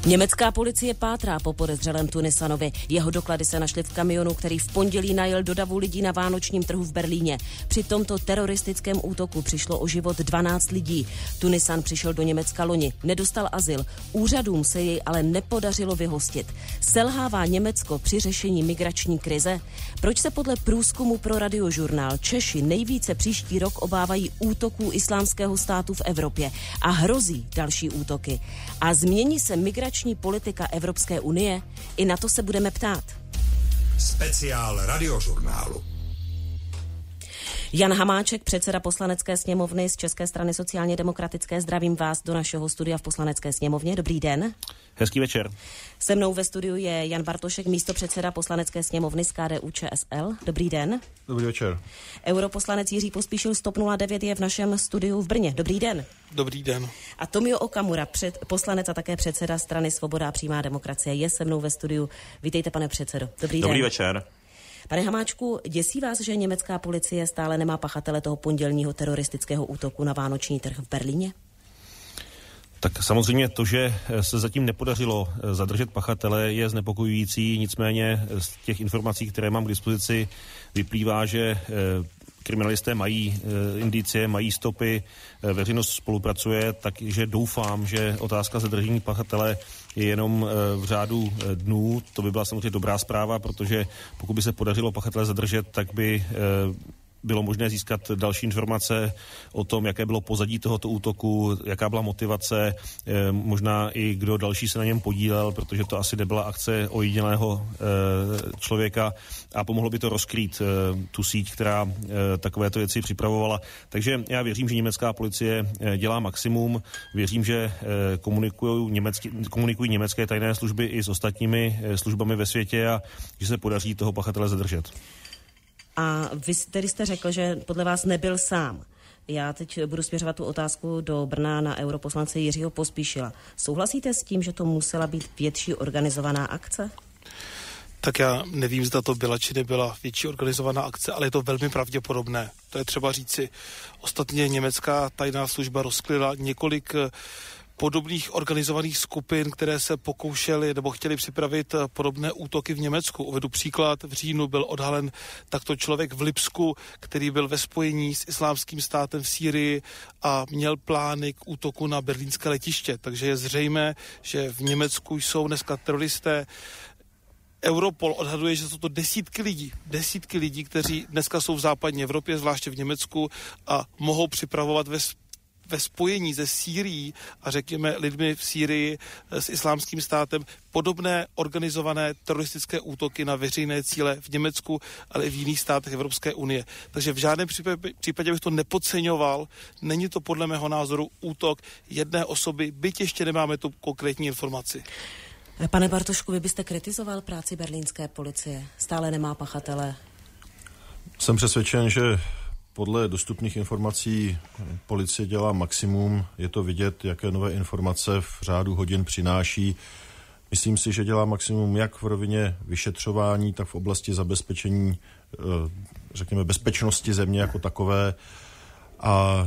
Německá policie pátrá po podezřelém Tunisanovi. Jeho doklady se našly v kamionu, který v pondělí najel do davu lidí na vánočním trhu v Berlíně. Při tomto teroristickém útoku přišlo o život 12 lidí. Tunisan přišel do Německa loni, nedostal azyl. Úřadům se jej ale nepodařilo vyhostit. Selhává Německo při řešení migrační krize? Proč se podle průzkumu pro Radiožurnál Češi nejvíce příští rok obávají útoků Islámského státu v Evropě a hrozí další útoky? A změní se migrační politika Evropské unie? I na to se budeme ptát. Speciál Radiožurnálu. Jan Hamáček, předseda Poslanecké sněmovny z České strany sociálně demokratické. Zdravím vás do našeho studia v Poslanecké sněmovně. Dobrý den. Hezký večer. Se mnou ve studiu je Jan Bartošek, místopředseda Poslanecké sněmovny z KDU-ČSL. Dobrý den. Dobrý večer. Europoslanec Jiří Pospíšil z TOP 09 je v našem studiu v Brně. Dobrý den. Dobrý den. A Tomio Okamura, poslanec a také předseda strany Svoboda a přímá demokracie, je se mnou ve studiu. Vítejte, pane předsedo. Dobrý den. Dobrý večer. Pane Hamáčku, děsí vás, že německá policie stále nemá pachatele toho pondělního teroristického útoku na vánoční trh v Berlíně? Tak samozřejmě to, že se zatím nepodařilo zadržet pachatele, je znepokojující, nicméně z těch informací, které mám k dispozici, vyplývá, že kriminalisté mají indicie, mají stopy, veřejnost spolupracuje, takže doufám, že otázka zadržení pachatele je jenom v řádu dnů. To by byla samozřejmě dobrá zpráva, protože pokud by se podařilo pachatele zadržet, tak by bylo možné získat další informace o tom, jaké bylo pozadí tohoto útoku, jaká byla motivace, možná i kdo další se na něm podílel, protože to asi nebyla akce ojedinělého člověka a pomohlo by to rozkrýt tu síť, která takovéto věci připravovala. Takže já věřím, že německá policie dělá maximum, věřím, že komunikují německé tajné služby i s ostatními službami ve světě a že se podaří toho pachatele zadržet. A vy tedy jste řekl, že podle vás nebyl sám. Já teď budu směřovat tu otázku do Brna na europoslance Jiřího Pospíšila. Souhlasíte s tím, že to musela být větší organizovaná akce? Tak já nevím, zda to byla či nebyla větší organizovaná akce, ale je to velmi pravděpodobné. To je třeba říci. Ostatně německá tajná služba rozkryla několik podobných organizovaných skupin, které se pokoušely nebo chtěli připravit podobné útoky v Německu. Uvedu příklad, v říjnu byl odhalen takto člověk v Lipsku, který byl ve spojení s Islámským státem v Sýrii a měl plány k útoku na berlínské letiště. Takže je zřejmé, že v Německu jsou dneska teroristé. Europol odhaduje, že jsou to desítky lidí, kteří dneska jsou v západní Evropě, zvláště v Německu, a mohou připravovat ve spojení se Sýrií a řekněme lidmi v Sýrii s Islámským státem podobné organizované teroristické útoky na veřejné cíle v Německu, ale i v jiných státech Evropské unie. Takže v žádném případě bych to nepodceňoval. Není to podle mého názoru útok jedné osoby, byť ještě nemáme tu konkrétní informaci. Pane Bartošku, vy byste kritizoval práci berlínské policie? Stále nemá pachatele? Jsem přesvědčen, že podle dostupných informací policie dělá maximum. Je to vidět, jaké nové informace v řádu hodin přináší. Myslím si, že dělá maximum jak v rovině vyšetřování, tak v oblasti zabezpečení, řekněme, bezpečnosti země jako takové. A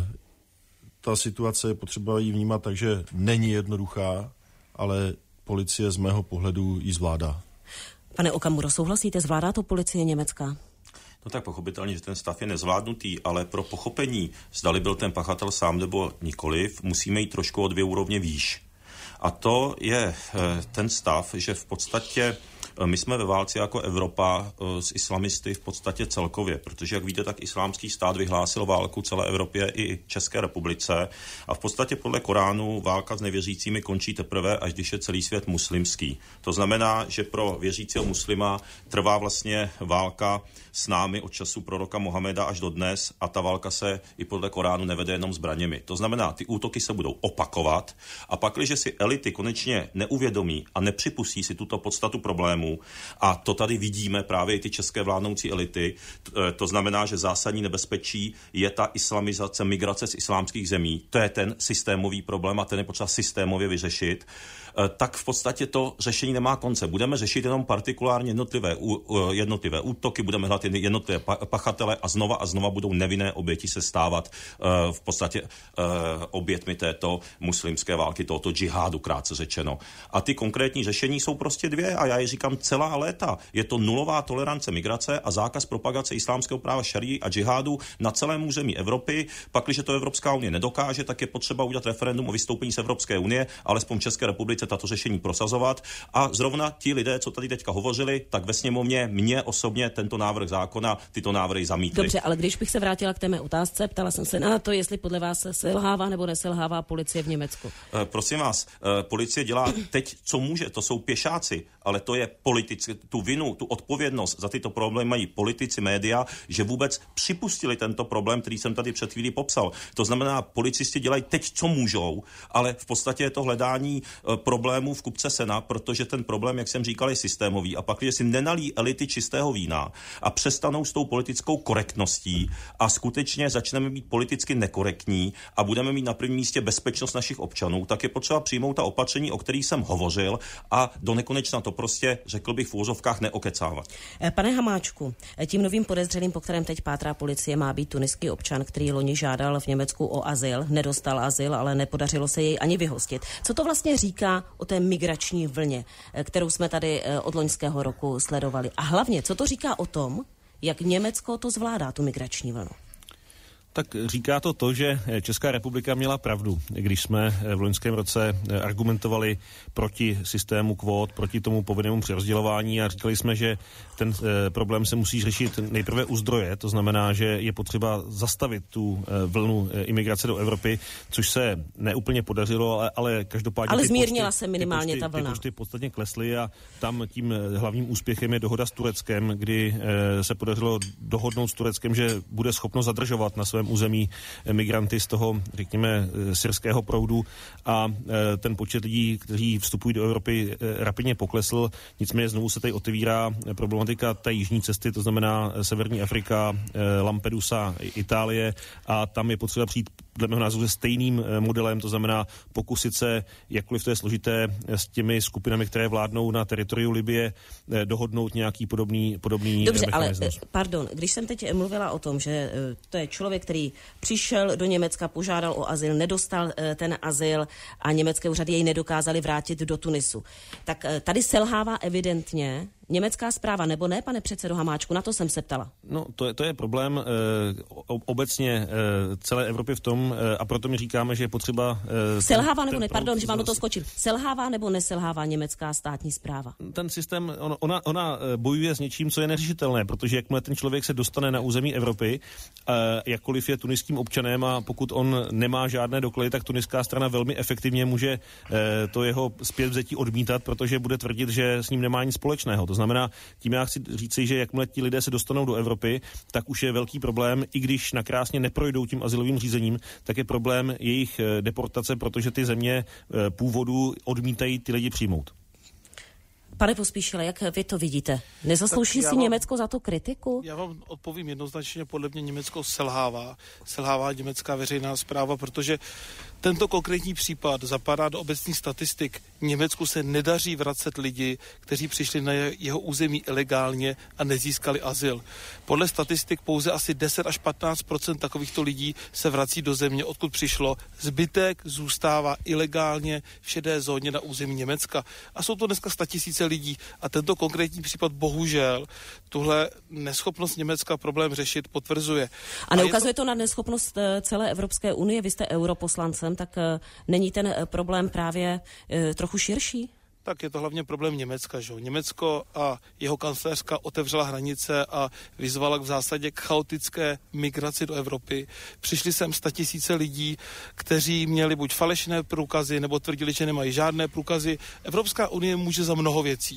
ta situace je potřeba ji vnímat tak, že není jednoduchá, ale policie z mého pohledu ji zvládá. Pane Okamuro, souhlasíte, zvládá to policie německá? No tak pochopitelně, že ten stav je nezvládnutý, ale pro pochopení, zdali byl ten pachatel sám nebo nikoliv, musíme jít trošku o 2 úrovně výš. A to je ten stav, že v podstatě my jsme ve válce jako Evropa s islamisty v podstatě celkově, protože jak víte, tak Islámský stát vyhlásil válku celé Evropě i České republice a v podstatě podle Koránu válka s nevěřícími končí teprve, až když je celý svět muslimský. To znamená, že pro věřícího muslima trvá vlastně válka s námi od času proroka Mohameda až do dnes a ta válka se i podle Koránu nevede jenom zbraněmi. To znamená, ty útoky se budou opakovat a pakliže si elity konečně neuvědomí a nepřipustí si tuto podstatu problému, systému a to tady vidíme právě i ty české vládnoucí elity. To znamená, že zásadní nebezpečí je ta islamizace, migrace z islámských zemí. To je ten systémový problém a ten je potřeba systémově vyřešit. Tak v podstatě to řešení nemá konce. Budeme řešit jenom partikulárně jednotlivé útoky, budeme hledat jednotlivé pachatele a znova budou nevinné oběti se stávat v podstatě obětmi této muslimské války, tohoto džihádu, krátce řečeno. A ty konkrétní řešení jsou prostě dvě a já je říkám celá léta. Je to nulová tolerance migrace a zákaz propagace islámského práva šarí a džihádu na celém území Evropy. Pakliže to Evropská unie nedokáže, tak je potřeba udělat referendum o vystoupení z Evropské unie, alespoň v České republice tato řešení prosazovat. A zrovna ti lidé, co tady teďka hovořili, tak ve sněmovně mě osobně tento návrh zákona, tyto návrhy zamítli. Dobře, ale když bych se vrátila k té mé otázce, ptala jsem se na to, jestli podle vás selhává nebo neselhává policie v Německu. Prosím vás, policie dělá teď, co může, to jsou pěšáci, ale to je politici, tu vinu, tu odpovědnost za tyto problémy mají politici, média, že vůbec připustili tento problém, který jsem tady před chvílí popsal. To znamená, policisti dělají teď, co můžou, ale v podstatě je to hledání problémů v kupce sena, protože ten problém, jak jsem říkal, je systémový a pak, když si nenalí elity čistého vína a přestanou s tou politickou korektností a skutečně začneme být politicky nekorektní a budeme mít na prvním místě bezpečnost našich občanů, tak je potřeba přijmout ta opatření, o kterých jsem hovořil a do nekonečna to prostě, řekl bych v úvozovkách, neokecávat. Pane Hamáčku, tím novým podezřelým, po kterém teď pátrá policie, má být tuniský občan, který loni žádal v Německu o azyl, nedostal azyl, ale nepodařilo se jej ani vyhostit. Co to vlastně říká o té migrační vlně, kterou jsme tady od loňského roku sledovali? A hlavně, co to říká o tom, jak Německo to zvládá, tu migrační vlnu? Tak říká to, že Česká republika měla pravdu, když jsme v loňském roce argumentovali proti systému kvót, proti tomu povinnému přerozdělování a říkali jsme, že ten problém se musí řešit nejprve u zdroje, to znamená, že je potřeba zastavit tu vlnu imigrace do Evropy, což se neúplně podařilo, ale každopádně... Ale zmírnila se minimálně ta vlna. Ty počty podstatně klesly a tam tím hlavním úspěchem je dohoda s Tureckem, kdy se podařilo dohodnout s Tureckem, že bude schopno zadržovat na svém území migranty z toho, řekněme, syrského proudu a ten počet lidí, kteří vstupují do Evropy, rapidně poklesl. Nicméně znovu se tady otevírá problematika té jižní cesty, to znamená Severní Afrika, Lampedusa, Itálie a tam je potřeba přijít dle mého názoru se stejným modelem, to znamená pokusit se, jakkoliv to je složité, s těmi skupinami, které vládnou na teritoriu Libye, dohodnout nějaký podobný Dobře, mechanismus. Ale pardon, když jsem teď mluvila o tom, že to je člověk, který přišel do Německa, požádal o azyl, nedostal ten azyl a německé úřady jej nedokázaly vrátit do Tunisu. Tak tady selhává evidentně německá správa, nebo ne, pane předsedo Hamáčku? Na to jsem se ptala. No, to je problém obecně celé Evropy v tom, a proto my říkáme, že je potřeba... Selhává nebo ne, pardon, že vám do toho skočím. Selhává nebo neselhává německá státní správa? Ten systém, ona bojuje s něčím, co je neřešitelné, protože jakmile ten člověk se dostane na území Evropy, jakkoliv je tuniským občanem a pokud on nemá žádné doklady, tak tuniská strana velmi efektivně může to jeho zpětvzetí odmítat, protože bude tvrdit, že s ním nemá nic společného. To znamená, tím já chci říci, že jakmile ti lidé se dostanou do Evropy, tak už je velký problém, i když nakrásně neprojdou tím azylovým řízením, tak je problém jejich deportace, protože ty země původu odmítají ty lidi přijmout. Pane Pospíšile, jak vy to vidíte? Nezaslouží si Německo za to kritiku? Já vám odpovím jednoznačně, podle mě Německo selhává. Selhává německá veřejná správa, protože tento konkrétní případ zapadá do obecných statistik. Německu se nedaří vracet lidi, kteří přišli na jeho území ilegálně a nezískali azyl. Podle statistik pouze asi 10 až 15% takovýchto lidí se vrací do země, odkud přišlo. Zbytek zůstává ilegálně v šedé zóně na území Německa. A jsou to dneska 100 000 lidí. A tento konkrétní případ bohužel tuhle neschopnost Německa problém řešit potvrzuje. A neukazuje to na neschopnost celé Evropské unie? Vy jste europoslancem, tak není ten problém právě trochu širší? Tak je to hlavně problém Německa, že? Německo a jeho kancléřka otevřela hranice a vyzvala v zásadě k chaotické migraci do Evropy. Přišli sem 100 000 lidí, kteří měli buď falešné průkazy, nebo tvrdili, že nemají žádné průkazy. Evropská unie může za mnoho věcí.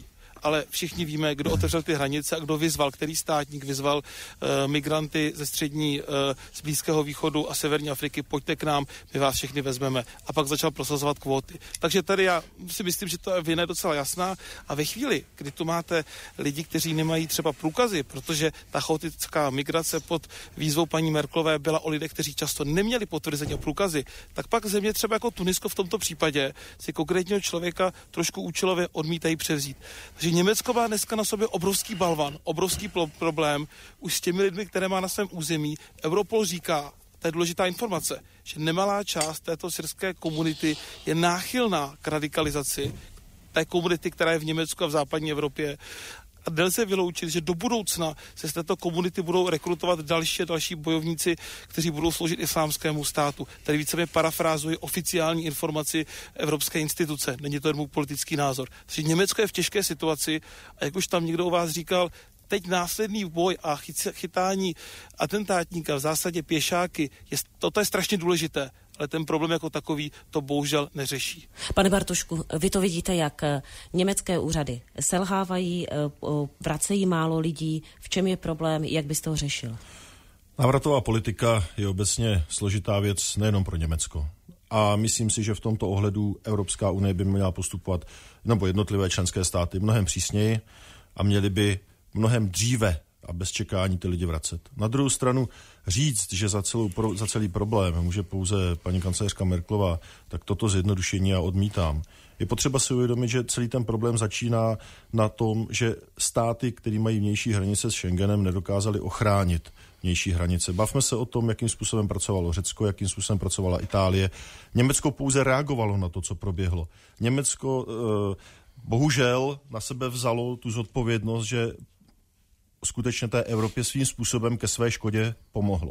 ale všichni víme, kdo otevřel ty hranice a kdo vyzval, který státník vyzval migranty ze střední, z Blízkého východu a severní Afriky, pojďte k nám, my vás všechny vezmeme. A pak začal prosazovat kvóty. Takže tady já si myslím, že to vina je docela jasná a ve chvíli, kdy tu máte lidi, kteří nemají třeba průkazy, protože ta chaotická migrace pod výzvou paní Merkelové byla o lidech, kteří často neměli potvrzení o průkazy, tak pak země třeba jako Tunisko v tomto případě si konkrétního člověka trošku účelově odmítají převzít. Takže Německo má dneska na sobě obrovský balvan, obrovský problém už s těmi lidmi, které má na svém území. Europol říká, to je důležitá informace, že nemalá část této syrské komunity je náchylná k radikalizaci té komunity, která je v Německu a v západní Evropě. A nelze vyloučit, že do budoucna se z této komunity budou rekrutovat další bojovníci, kteří budou sloužit islámskému státu. Tady víceméně parafrázuji oficiální informaci Evropské instituce. Není to jen můj politický názor. Takže Německo je v těžké situaci a jak už tam někdo u vás říkal, teď následný boj a chytání atentátníka, v zásadě pěšáky, toto je strašně důležité, ale ten problém jako takový to bohužel neřeší. Pane Bartošku, vy to vidíte, jak německé úřady selhávají, vracejí málo lidí, v čem je problém, jak byste ho řešil? Návratová politika je obecně složitá věc nejenom pro Německo. A myslím si, že v tomto ohledu Evropská unie by měla postupovat, nebo jednotlivé členské státy, mnohem přísněji a měly by mnohem dříve a bez čekání ty lidi vracet. Na druhou stranu říct, že za celý problém může pouze paní kancléřka Merkelová, tak toto zjednodušení já odmítám. Je potřeba si uvědomit, že celý ten problém začíná na tom, že státy, které mají vnější hranice s Schengenem, nedokázali ochránit vnější hranice. Bavme se o tom, jakým způsobem pracovalo Řecko, jakým způsobem pracovala Itálie. Německo pouze reagovalo na to, co proběhlo. Německo bohužel na sebe vzalo tu zodpovědnost, že skutečně té Evropě svým způsobem ke své škodě pomohlo.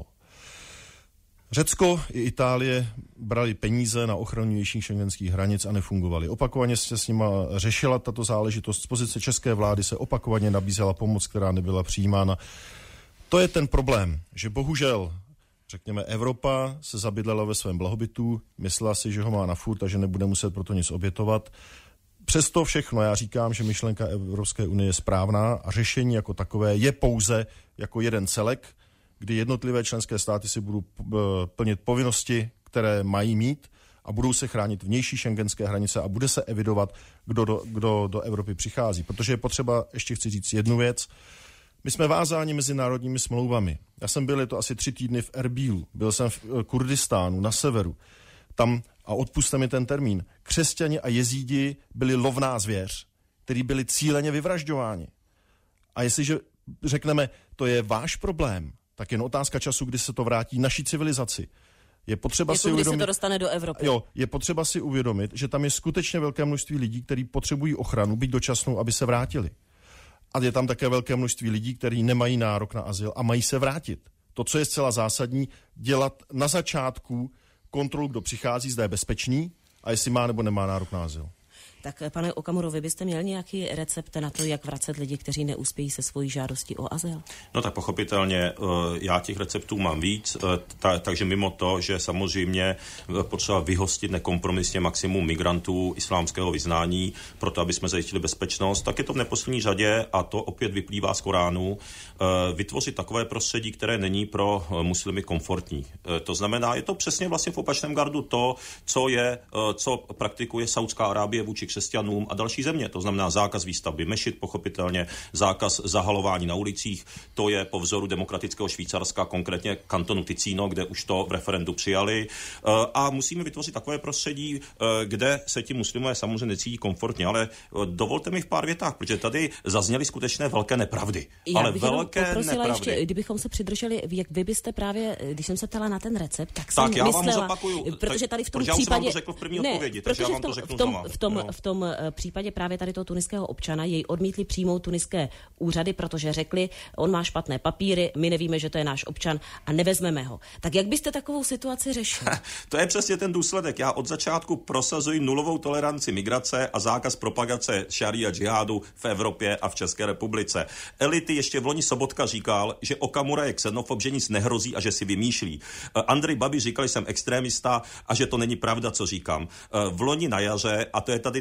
Řecko i Itálie brali peníze na ochranu vnějších schengenských hranic a nefungovaly. Opakovaně se s nima řešila tato záležitost. Z pozice české vlády se opakovaně nabízela pomoc, která nebyla přijímána. To je ten problém, že bohužel, řekněme, Evropa se zabydlela ve svém blahobytu, myslela si, že ho má na furt a že nebude muset proto nic obětovat. Přesto všechno já říkám, že myšlenka Evropské unie je správná a řešení jako takové je pouze jako jeden celek, kdy jednotlivé členské státy si budou plnit povinnosti, které mají mít a budou se chránit vnější schengenské hranice a bude se evidovat, kdo do Evropy přichází. Protože je potřeba, ještě chci říct jednu věc, my jsme vázáni mezinárodními smlouvami. Já jsem byl, je to asi 3 týdny v Erbílu, byl jsem v Kurdistánu, na severu. Tam, a odpusťte mi ten termín, křesťani a jezídi byli lovná zvěř, který byli cíleně vyvražďováni. A jestliže řekneme, to je váš problém, tak jen otázka času, kdy se to vrátí naší civilizaci. Je potřeba si uvědomit, se to dostane do Evropy. Jo, je potřeba si uvědomit, že tam je skutečně velké množství lidí, kteří potřebují ochranu, byť dočasnou, aby se vrátili. A je tam také velké množství lidí, kteří nemají nárok na azyl a mají se vrátit. To, co je zcela zásadní, dělat na začátku kontrolu, kdo přichází, zda je bezpečný a jestli má nebo nemá nárok na azyl. Tak pane Okamuro, vy byste měl nějaký recept na to, jak vracet lidi, kteří neuspějí se svojí žádostí o azyl? No tak pochopitelně, já těch receptů mám víc, takže mimo to, že samozřejmě potřeba vyhostit nekompromisně maximum migrantů islámského vyznání, proto aby jsme zajistili bezpečnost, tak je to v neposlední řadě, a to opět vyplývá z Koránu, vytvořit takové prostředí, které není pro muslimy komfortní. To znamená, je to přesně vlastně v opačném gardu to, co praktikuje Saudská Arábie vůči křesťanům a další země. To znamená zákaz výstavby mešit, pochopitelně, zákaz zahalování na ulicích. To je po vzoru demokratického Švýcarska, konkrétně kantonu Ticino, kde už to v referendu přijali. A musíme vytvořit takové prostředí, kde se ti muslimové samozřejmě necítí komfortně. Ale dovolte mi v pár větách, protože tady zazněly skutečné velké nepravdy. Já bych poprosila ještě, kdybychom se přidrželi, jak vy byste právě, když jsem se ptala na ten recept, tak jsem já myslela, vám zopakuju, protože tady v tom případě... Já jsem vám to řekl v první odpovědi, takže já vám to řeknu znova. V tom případě právě tady toho tuniského občana jej odmítli přijmout tuniské úřady, protože řekli, on má špatné papíry, my nevíme, že to je náš občan a nevezmeme ho. Tak jak byste takovou situaci řešili? To je přesně ten důsledek. Já od začátku prosazuji nulovou toleranci migrace a zákaz propagace šaría džihádu v Evropě a v České republice. Elity ještě v loni Sobotka říkal, že Okamura je xenofob, že nic nehrozí a že si vymýšlí. Andrej Babiš říkal, že jsem extrémista a že to není pravda, co říkám. V loni na jaře, a to je tady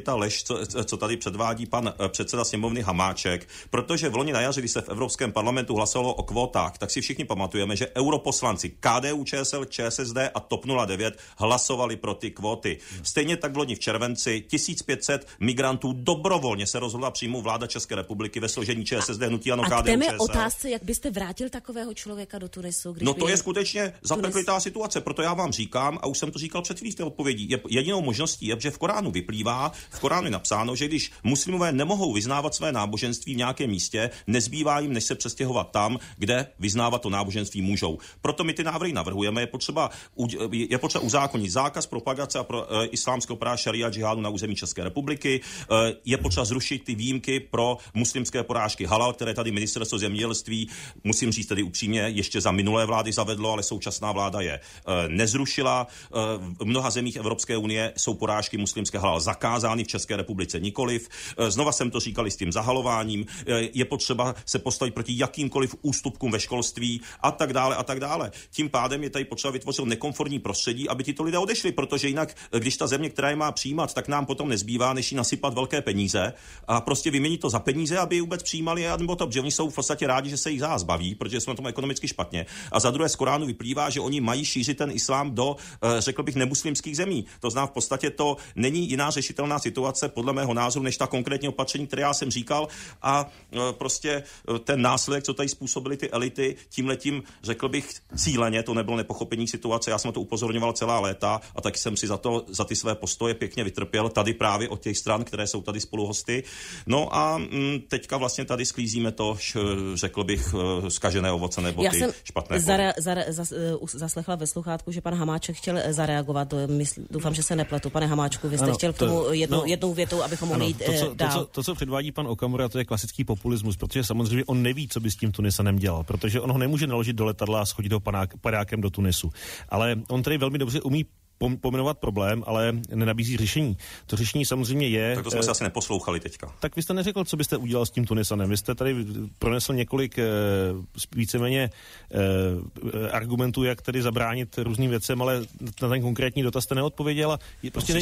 ta lež, co tady předvádí pan předseda sněmovny Hamáček, protože v loni na jaře, když se v Evropském parlamentu hlasovalo o kvótách, tak si všichni pamatujeme, že europoslanci KDU, ČSL, ČSSD a TOP 09 hlasovali pro ty kvóty. Stejně tak v loni v červenci 1500 migrantů dobrovolně se rozhodla přijmout vláda České republiky ve složení ČSSD, hnutí ANO, KDU, ČSL. A otázce, jak byste vrátil takového člověka do Tunisu? No to je skutečně zapeklitá situace, proto já vám říkám, a už jsem to říkal před chvílí v té odpovědi, jedinou možností je, že v Koránu vyplývá, v Koránu je napsáno, že když muslimové nemohou vyznávat své náboženství v nějakém místě, nezbývá jim, než se přestěhovat tam, kde vyznávat to náboženství můžou. Proto my ty návrhy navrhujeme, je potřeba uzákonit zákaz propagace a islámského práva šaria džihádu na území České republiky, je potřeba zrušit ty výjimky pro muslimské porážky halal, které tady ministerstvo zemědělství, musím říct tedy upřímně, ještě za minulé vlády zavedlo, ale současná vláda je nezrušila. V mnoha zemích Evropské unie jsou porážky muslimské halal zakázány, v České republice nikoliv. Znova jsem to říkal i s tím zahalováním. Je potřeba se postavit proti jakýmkoliv ústupkům ve školství a tak dále a tak dále. Tím pádem je tady potřeba vytvořit nekomfortní prostředí, aby tito lidé odešli, protože jinak, když ta země, která je má přijímat, tak nám potom nezbývá, než jí nasypat velké peníze a prostě vyměnit to za peníze, aby je vůbec přijímali, nebo to, protože oni jsou v podstatě rádi, že se jich zbaví, protože jsme na tom ekonomicky špatně. A za druhé z Koránu vyplývá, že oni mají šířit ten islám do, řekl bych, nemuslimských zemí. To znamená, v podstatě to není jiná řešitelná situace podle mého názoru, než ta konkrétní opatření, které já jsem říkal, a prostě ten následek, co tady způsobily ty elity, tímhletím, řekl bych, cíleně, to nebylo nepochopení situace, já jsem to upozorňoval celá léta a taky jsem si za ty své postoje pěkně vytrpěl tady právě od těch stran, které jsou tady spoluhosty. No a teďka vlastně tady sklízíme to, řekl bych, zkažené ovoce nebo ty špatné. Zaslechla ve sluchátku, že pan Hamáček chtěl zareagovat. Doufám, že se nepletu. Pane Hamáčku, vy jste chtěl k tomu jednou větou, abychom mohli jít dál. To, co předvádí pan Okamura, to je klasický populismus, protože samozřejmě on neví, co by s tím Tunisanem dělal, protože on ho nemůže naložit do letadla a schodit ho padákem do Tunisu. Ale on tady velmi dobře umí pomenovat problém, ale nenabízí řešení. To řešení samozřejmě je... Tak to jsme se asi neposlouchali teďka. Tak vy jste neřekl, co byste udělal s tím Tunisanem. Vy jste tady pronesl několik víceméně argumentů, jak tedy zabránit různým věcem, ale na ten konkrétní dotaz jste neodpověděl. Prostě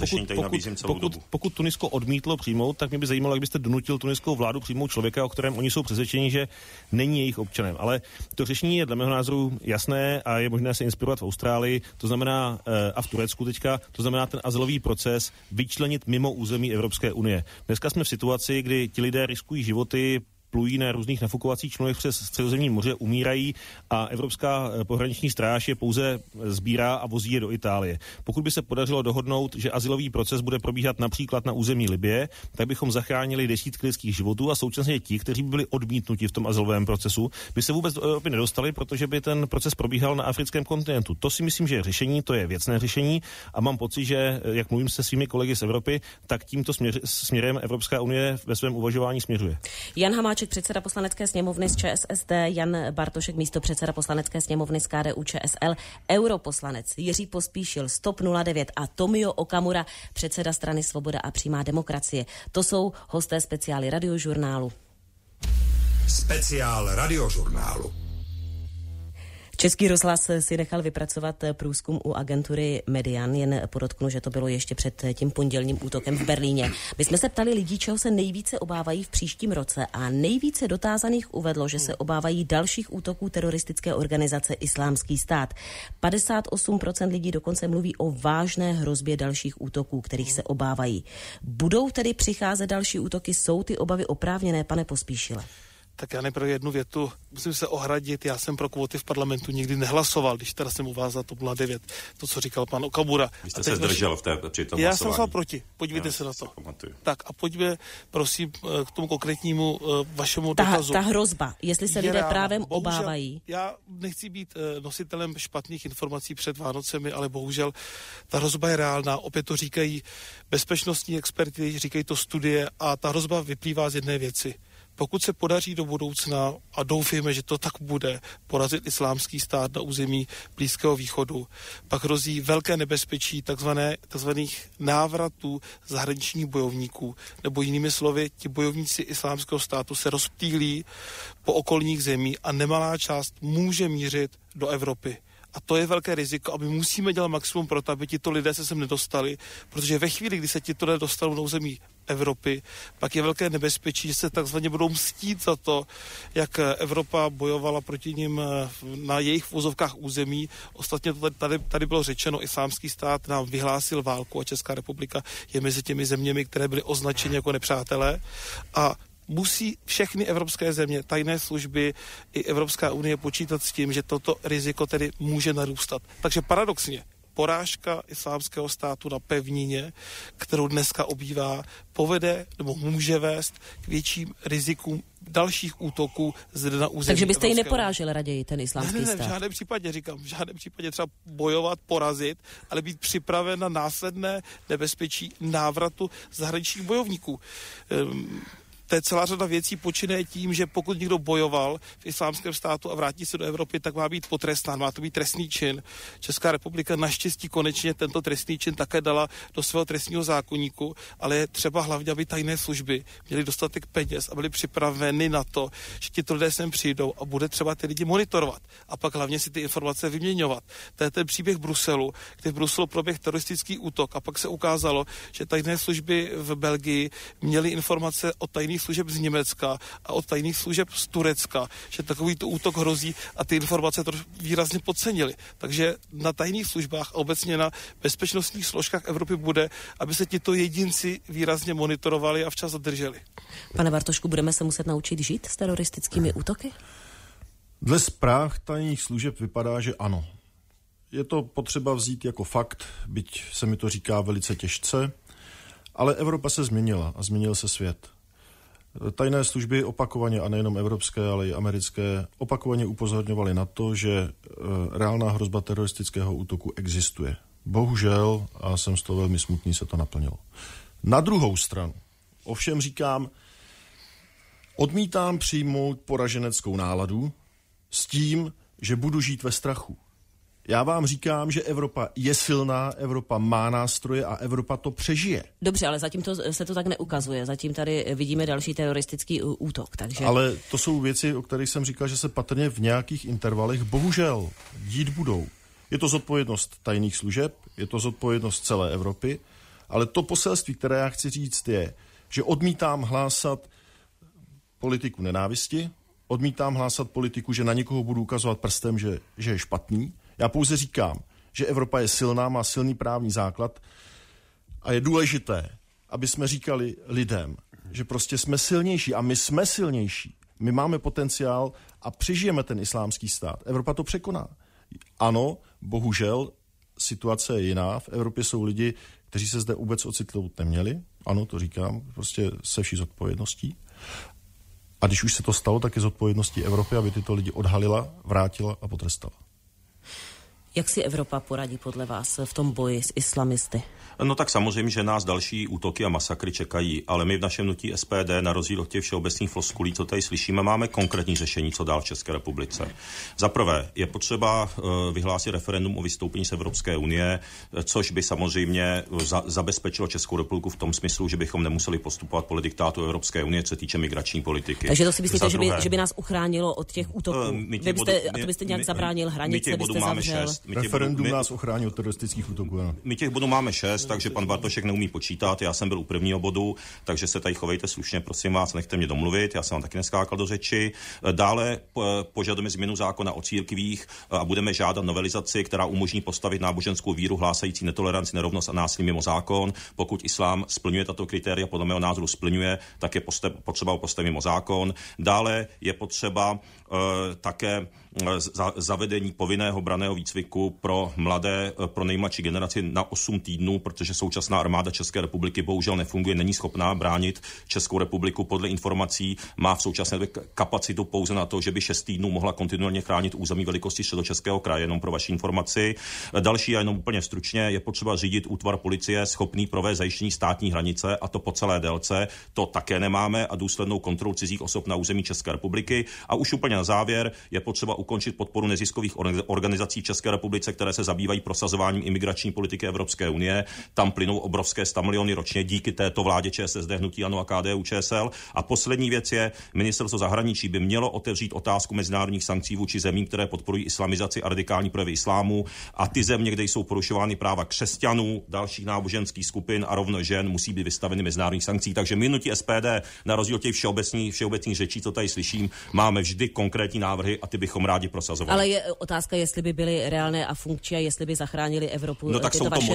pokud Tunisko odmítlo přijmout, tak mě by zajímalo, jak byste donutil tuniskou vládu přijmout člověka, o kterém oni jsou přesvědčeni, že není jejich občanem. Ale to řešení je dle mého názoru jasné a je možné se inspirovat v Austrálii. To znamená a v Turecku teďka, to znamená ten azylový proces vyčlenit mimo území Evropské unie. Dneska jsme v situaci, kdy ti lidé riskují životy, plují na různých nafukovacích člunech přes Středozemní moře, umírají a Evropská pohraniční stráž je pouze sbírá a vozí je do Itálie. Pokud by se podařilo dohodnout, že azylový proces bude probíhat například na území Libye, tak bychom zachránili desítky lidských životů a současně ti, kteří by byli odmítnuti v tom azylovém procesu, by se vůbec do Evropy nedostali, protože by ten proces probíhal na africkém kontinentu. To si myslím, že je řešení, to je věcné řešení a mám pocit, že jak mluvím se svými kolegy z Evropy, tak tímto směrem Evropská unie ve svém uvažování směřuje. Jan Hamáček, předseda Poslanecké sněmovny z ČSSD, Jan Bartošek, místopředseda Poslanecké sněmovny z KDU ČSL, europoslanec Jiří Pospíšil z TOP 09 a Tomio Okamura, předseda strany Svoboda a přímá demokracie. To jsou hosté speciály Radiožurnálu. Speciál Radiožurnálu. Český rozhlas si nechal vypracovat průzkum u agentury Median, jen podotknu, že to bylo ještě před tím pondělním útokem v Berlíně. My jsme se ptali lidí, čeho se nejvíce obávají v příštím roce a nejvíce dotázaných uvedlo, že se obávají dalších útoků teroristické organizace Islámský stát. 58% lidí dokonce mluví o vážné hrozbě dalších útoků, kterých se obávají. Budou tedy přicházet další útoky? Jsou ty obavy oprávněné, pane Pospíšile? Tak já nejprve jednu větu, musím se ohradit, já jsem pro kvóty v parlamentu nikdy nehlasoval, když teda jsem u vás za TOP 09, to, co říkal pan Okamura. Vy jste se zdržel při tom já hlasování. jsem hlasoval proti, podívejte se na to. Tak a pojďme, prosím, k tomu konkrétnímu vašemu dotazu. Ta hrozba, jestli se lidé právem obávají. Já nechci být nositelem špatných informací před Vánocemi, ale bohužel ta hrozba je reálná, opět to říkají bezpečnostní experti, říkají to studie a ta hrozba vyplývá z jedné věci. Pokud se podaří do budoucna, a doufejme, že to tak bude, porazit Islámský stát na území Blízkého východu, pak hrozí velké nebezpečí takzvaných návratů zahraničních bojovníků, nebo jinými slovy, ti bojovníci Islámského státu se rozptýlí po okolních zemí a nemalá část může mířit do Evropy. A to je velké riziko a my musíme dělat maximum pro to, aby tito lidé se sem nedostali, protože ve chvíli, kdy se tito lidé dostanou na území Evropy, pak je velké nebezpečí, že se takzvaně budou mstít za to, jak Evropa bojovala proti nim na jejich vozovkách území. Ostatně to tady bylo řečeno, Islámský stát nám vyhlásil válku a Česká republika je mezi těmi zeměmi, které byly označeny jako nepřátelé a musí všechny evropské země, tajné služby i Evropská unie počítat s tím, že toto riziko tedy může narůstat. Takže paradoxně, porážka Islámského státu na pevnině, kterou dneska obývá, povede nebo může vést k větším rizikům dalších útoků zde na území. Takže byste ji neporáželi raději, ten Islámský stát? Ne, v žádném případě, v žádném případě třeba bojovat, porazit, ale být připraven na následné nebezpečí návratu zahraničních bojovníků. To je celá řada věcí počínaje tím, že pokud někdo bojoval v Islámském státu a vrátí se do Evropy, tak má být potrestán, má to být trestný čin. Česká republika naštěstí konečně tento trestný čin také dala do svého trestního zákoníku, ale je třeba hlavně, aby tajné služby měly dostatek peněz a byly připraveny na to, že ti lidé sem přijdou a bude třeba ty lidi monitorovat a pak hlavně si ty informace vyměňovat. To je ten příběh Bruselu, kde v Bruselu proběhl teroristický útok a pak se ukázalo, že tajné služby v Belgii měly informace o tajných služeb z Německa a od tajných služeb z Turecka, že takovýto útok hrozí a ty informace to výrazně podcenili. Takže na tajných službách a obecně na bezpečnostních složkách Evropy bude, aby se tito jedinci výrazně monitorovali a včas zadrželi. Pane Bartošku, budeme se muset naučit žít s teroristickými útoky? Dle zpráv tajných služeb vypadá, že ano. Je to potřeba vzít jako fakt, byť se mi to říká velice těžce, ale Evropa se změnila a změnil se svět. Tajné služby opakovaně, a nejenom evropské, ale i americké, opakovaně upozorňovaly na to, že reálná hrozba teroristického útoku existuje. Bohužel, a jsem z toho velmi smutný, se to naplnilo. Na druhou stranu, ovšem říkám, odmítám přijmout poraženeckou náladu s tím, že budu žít ve strachu. Já vám říkám, že Evropa je silná, Evropa má nástroje a Evropa to přežije. Dobře, ale zatím se to tak neukazuje. Zatím tady vidíme další teroristický útok. Takže... Ale to jsou věci, o kterých jsem říkal, že se patrně v nějakých intervalech bohužel dít budou. Je to zodpovědnost tajných služeb, je to zodpovědnost celé Evropy, ale to poselství, které já chci říct, je, že odmítám hlásat politiku nenávisti, odmítám hlásat politiku, že na někoho budu ukazovat prstem, že je špatný. Já pouze říkám, že Evropa je silná, má silný právní základ a je důležité, aby jsme říkali lidem, že prostě jsme silnější a my jsme silnější. My máme potenciál a přežijeme ten islámský stát. Evropa to překoná. Ano, bohužel, situace je jiná. V Evropě jsou lidi, kteří se zde vůbec ocitnout neměli. Ano, to říkám, prostě se vší zodpovědností. A když už se to stalo, tak je zodpovědností Evropy, aby tyto lidi odhalila, vrátila a potrestala. Jak si Evropa poradí podle vás v tom boji s islamisty? No tak samozřejmě, že nás další útoky a masakry čekají, ale my v našem hnutí SPD, na rozdíl od těch všeobecných floskulí, co tady slyšíme, máme konkrétní řešení, co dál v České republice. Za prvé, je potřeba vyhlásit referendum o vystoupení z Evropské unie, což by samozřejmě zabezpečilo Českou republiku v tom smyslu, že bychom nemuseli postupovat podle diktátu Evropské unie, co se týče migrační politiky. Takže to si myslíte, že by nás uchránilo od těch útoků? A to byste nějak zabránil hranice, byste zavřel? Referendum nás ochrání od teroristických útoků. Ano. My těch bodů máme 6, takže pan Bartošek neumí počítat. Já jsem byl u prvního bodu, takže se tady chovejte slušně, prosím vás, nechte mě domluvit. Já jsem vám taky neskákal do řeči. Dále požadujeme změnu zákona o církvích a budeme žádat novelizaci, která umožní postavit náboženskou víru hlásající netoleranci, nerovnost a násilí mimo zákon. Pokud islám splňuje tato kritéria, podle mého názoru splňuje, tak je potřeba ho postavit mimo zákon. Dále je potřeba také zavedení povinného branného výcviku pro mladé, pro nejmladší generaci na 8 týdnů, protože současná armáda České republiky bohužel nefunguje, není schopná bránit Českou republiku. Podle informací má v současné době kapacitu pouze na to, že by 6 týdnů mohla kontinuálně chránit území velikosti Středočeského kraje, jenom pro vaši informaci. Další, a jenom úplně stručně, je potřeba řídit útvar policie schopný provést zajištění státní hranice, a to po celé délce. To také nemáme, a důslednou kontrolu cizích osob na území České republiky. A už úplně na závěr je potřeba ukončit podporu neziskových organizací v České republice, které se zabývají prosazováním imigrační politiky Evropské unie. Tam plynou obrovské 100 miliony ročně díky této vládě ČSSD, hnutí ANO a KDU-ČSL. A poslední věc je, ministerstvo zahraničí by mělo otevřít otázku mezinárodních sankcí vůči zemím, které podporují islamizaci a radikální projevy islámu, a ty země, kde jsou porušovány práva křesťanů, dalších náboženských skupin a rovno žen, musí být vystaveny mezinárodních sankcí. Takže my hnutí SPD, na rozdíl těch všeobecných řečí, co tady slyším, máme vždy konkrétní návrhy a ty bychom rádi prosazovali. Ale je otázka, jestli by byly reálné a funkční a jestli by zachránili Evropu. No tak jsou to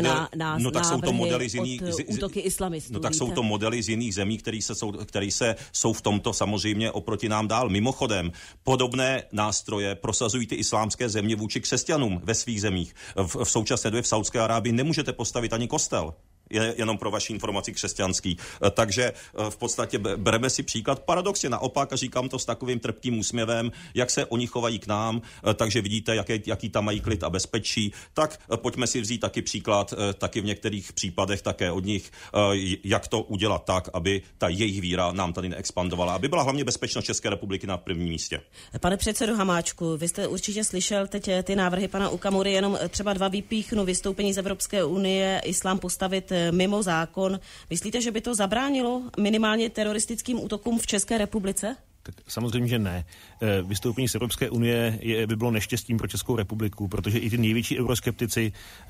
modely z jiných útoky islamistů. No tak jsou to modely z jiných zemí, které jsou v tomto samozřejmě oproti nám dál. Mimochodem, podobné nástroje prosazují ty islámské země vůči křesťanům ve svých zemích. V současné době v Saúdské Arábii nemůžete postavit ani kostel. Jenom pro vaši informaci křesťanský. Takže v podstatě bereme si příklad paradoxně naopak a říkám to s takovým trpkým úsměvem, jak se oni chovají k nám, takže vidíte, jaký tam mají klid a bezpečí, tak pojďme si vzít taky příklad, taky v některých případech také od nich, jak to udělat tak, aby ta jejich víra nám tady neexpandovala, aby byla hlavně bezpečnost České republiky na prvním místě. Pane předsedo Hamáčku, vy jste určitě slyšel teď ty návrhy pana Okamury, jenom třeba 2 vypíchnu: vystoupení z Evropské unie, islám postavit mimo zákon. Myslíte, že by to zabránilo minimálně teroristickým útokům v České republice? Tak samozřejmě, že ne. Vystoupení z Evropské unie by bylo neštěstím pro Českou republiku, protože i ty největší euroskeptici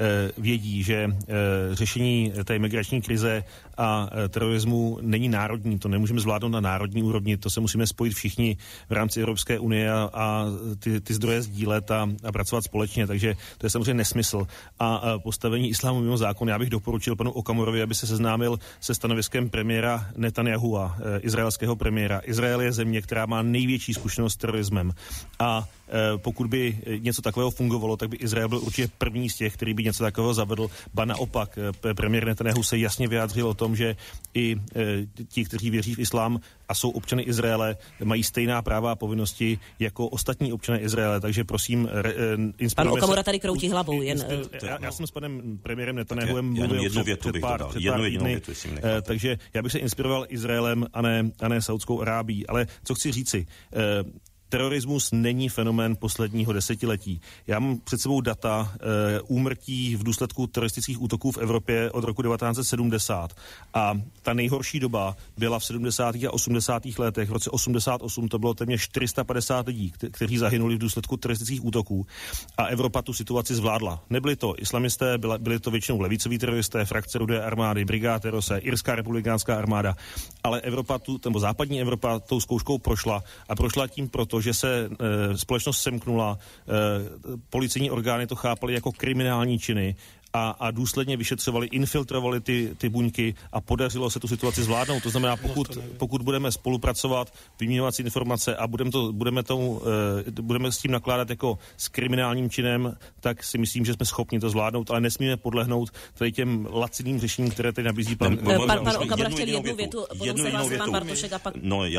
vědí, že řešení té migrační krize a terorismu není národní. To nemůžeme zvládnout na národní úrovni, to se musíme spojit všichni v rámci Evropské unie a ty zdroje sdílet a pracovat společně, takže to je samozřejmě nesmysl. A postavení islámu mimo zákon, já bych doporučil panu Okamurovi, aby se seznámil se stanoviskem premiéra Netanyahua, izraelského premiéra. Izrael je země, která má největší zkušenost s terorismem. A pokud by něco takového fungovalo, tak by Izrael byl určitě první z těch, který by něco takového zavedl. Ba naopak, premiér Netanyahu se jasně vyjádřil o tom, že i ti, kteří věří v islám a jsou občany Izraele, mají stejná práva a povinnosti jako ostatní občané Izraele. Takže prosím, pan Okamura tady kroutí hlavou. Já jsem s panem premiérem Netanyahuem mluvil před pár týdny, takže já bych se inspiroval Izraelem a ne Saudskou Arábií. Ale co chci říci, terorismus není fenomén posledního desetiletí. Já mám před sebou data úmrtí v důsledku teroristických útoků v Evropě od roku 1970 a ta nejhorší doba byla v 70. a 80. letech. V roce 88 to bylo téměř 450 lidí, kteří zahynuli v důsledku teroristických útoků a Evropa tu situaci zvládla. Nebyli to islamisté, byli to většinou levicoví teroristé, frakce Rudé armády, Brigád Rose, Irská republikánská armáda, ale Evropa západní Evropa tou zkouškou prošla a prošla tím proto, že se společnost semknula, policejní orgány to chápaly jako kriminální činy a důsledně vyšetřovali, infiltrovali ty buňky a podařilo se tu situaci zvládnout. To znamená, pokud budeme spolupracovat, vyměňovat si informace a budeme s tím nakládat jako s kriminálním činem, tak si myslím, že jsme schopni to zvládnout, ale nesmíme podlehnout tady těm laciným řešením, které teď nabízí pan Okamura chtěl jednu větu, potom se vás pan Bartošek a pak...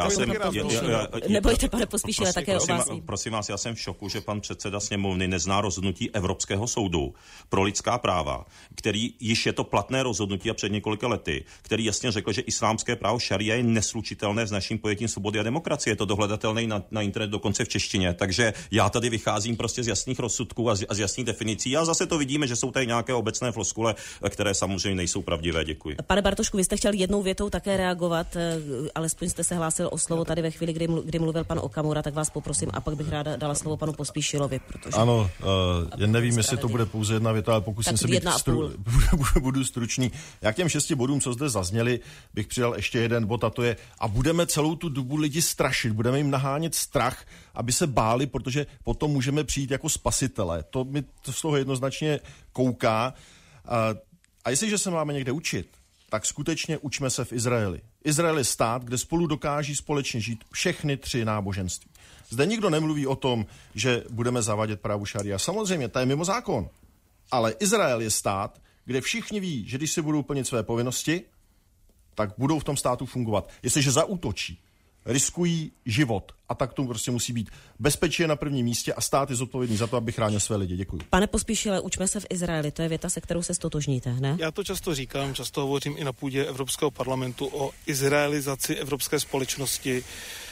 Nebojte, pane Pospíšile, také o vás. Prosím vás, já jsem v šoku, že pan předseda sněmovny nezná rozhodnutí Evropského soudu pro lidská práva, který již je to platné rozhodnutí a před několika lety, který jasně řekl, že islámské právo šaría je neslučitelné s naším pojetím svobody a demokracie. Je to dohledatelné na internet dokonce v češtině. Takže já tady vycházím prostě z jasných rozsudků a z jasných definicí a zase to vidíme, že jsou tady nějaké obecné floskule, které samozřejmě nejsou pravdivé. Děkuji. Pane Bartošku, vy jste chtěl jednou větou také reagovat, alespoň jste se hlásil o slovo tady ve chvíli, kdy mluvil pan Okamura, tak vás poprosím a pak bych ráda dala slovo panu Pospíšilovi, protože... Ano, já nevím, jestli to bude pouze jedna věta, ale pokusím se budu stručný. Já k těm 6 bodům, co zde zazněli, bych přidal ještě jeden bod a to je, a budeme celou tu dobu lidi strašit, budeme jim nahánět strach, aby se báli, protože potom můžeme přijít jako spasitelé. To mi z toho jednoznačně kouká. A jestliže se máme někde učit, tak skutečně učme se v Izraeli. Izrael je stát, kde spolu dokáží společně žít všechny 3 náboženství. Zde nikdo nemluví o tom, že budeme zavádět právo šaria. Samozřejmě, to je mimo zákon. Ale Izrael je stát, kde všichni ví, že když si budou plnit své povinnosti, tak budou v tom státu fungovat. Jestliže zaútočí, riskují život a tak to prostě musí být. Bezpečí je na prvním místě a stát je zodpovědný za to, aby chránil své lidi. Děkuji. Pane Pospíšile, učme se v Izraeli. To je věta, se kterou se stotožníte, ne? Já to často říkám, často hovořím i na půdě Evropského parlamentu o izraelizaci evropské společnosti.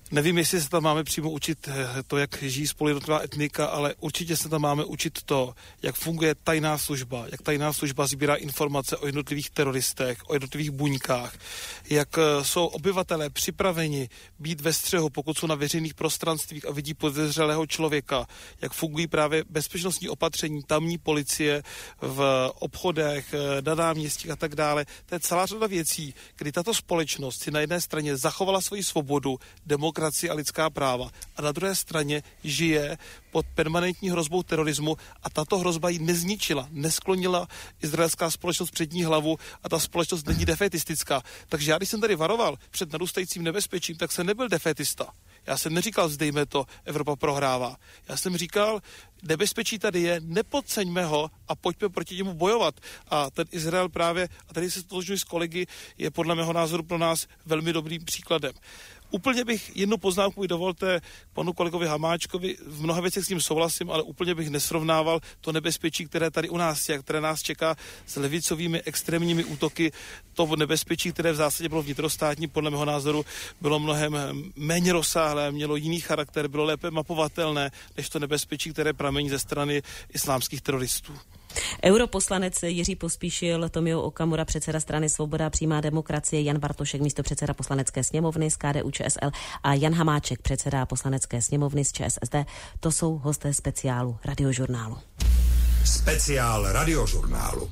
Nevím, jestli se tam máme přímo učit to, jak žijí spolu jednotlivá etnika, ale určitě se tam máme učit to, jak funguje tajná služba, jak tajná služba sbírá informace o jednotlivých teroristech, o jednotlivých buňkách, jak jsou obyvatelé připraveni být ve střehu, pokud jsou na veřejných prostranstvích a vidí podezřelého člověka, jak fungují právě bezpečnostní opatření tamní policie v obchodech, na náměstích a tak dále. To je celá řada věcí, kdy tato společnost si na jedné straně zachovala svoji svobodu, demokracii a lidská práva a na druhé straně žije pod permanentní hrozbou terorismu a tato hrozba ji nezničila, nesklonila izraelská společnost přední hlavu a ta společnost není defetistická. Takže já, když jsem tady varoval před narůstajícím nebezpečím, tak jsem nebyl defetista. Já jsem neříkal, vzdejme to, Evropa prohrává. Já jsem říkal, nebezpečí tady je, nepodceňme ho a pojďme proti němu bojovat. A ten Izrael právě, a tady se stotožňuji s kolegy, je podle mého názoru pro nás velmi dobrým příkladem. Úplně bych jednu poznámku dovolte panu kolegovi Hamáčkovi, v mnoha věcech s ním souhlasím, ale úplně bych nesrovnával to nebezpečí, které tady u nás je, které nás čeká s levicovými extrémními útoky. To nebezpečí, které v zásadě bylo vnitrostátní, podle mého názoru bylo mnohem méně rozsáhlé, mělo jiný charakter, bylo lépe mapovatelné, než to nebezpečí, které pramení ze strany islámských teroristů. Europoslanec Jiří Pospíšil, Tomio Okamura, předseda strany Svoboda a přímá demokracie, Jan Bartošek, místopředseda poslanecké sněmovny z KDU-ČSL a Jan Hamáček, předseda poslanecké sněmovny z ČSSD. To jsou hosté speciálu Radiožurnálu. Speciál Radiožurnálu.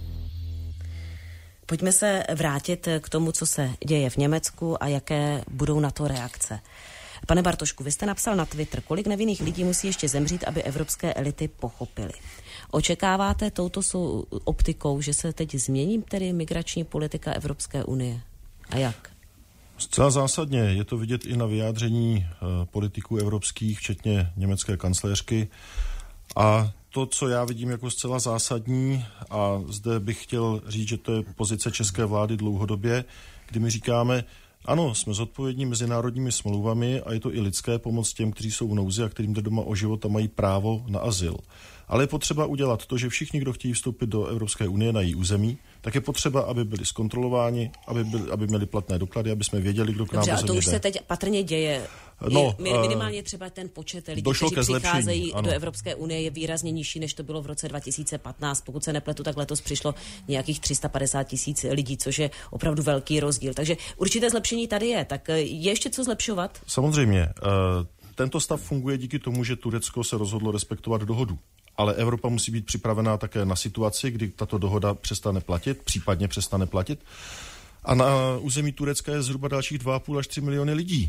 Pojďme se vrátit k tomu, co se děje v Německu a jaké budou na to reakce. Pane Bartošku, vy jste napsal na Twitter, kolik nevinných lidí musí ještě zemřít, aby evropské elity pochopily. Očekáváte touto optikou, že se teď změní tedy migrační politika Evropské unie? A jak? Zcela zásadně je to vidět i na vyjádření politiků evropských, včetně německé kancléřky. A to, co já vidím jako zcela zásadní, a zde bych chtěl říct, že to je pozice české vlády dlouhodobě, kdy my říkáme, ano, jsme zodpovědní mezinárodními smlouvami a je to i lidské pomoc těm, kteří jsou v nouzi a kterým jde doma o život a mají právo na azyl. Ale je potřeba udělat to, že všichni, kdo chtějí vstoupit do Evropské unie na její území, tak je potřeba, aby byli zkontrolováni, aby měli platné doklady, aby jsme věděli, kdo k nám do země jde. A to už se teď patrně děje. Minimálně třeba ten počet lidí, kteří přicházejí do Evropské unie, je výrazně nižší, než to bylo v roce 2015. Pokud se nepletu, tak letos přišlo nějakých 350 000 lidí, což je opravdu velký rozdíl. Takže určité zlepšení tady je. Tak je ještě co zlepšovat? Samozřejmě. Tento stav funguje díky tomu, že Turecko se rozhodlo respektovat dohodu. Ale Evropa musí být připravená také na situaci, kdy tato dohoda přestane platit, případně přestane platit. A na území Turecka je zhruba dalších 2,5 až 3 miliony lidí.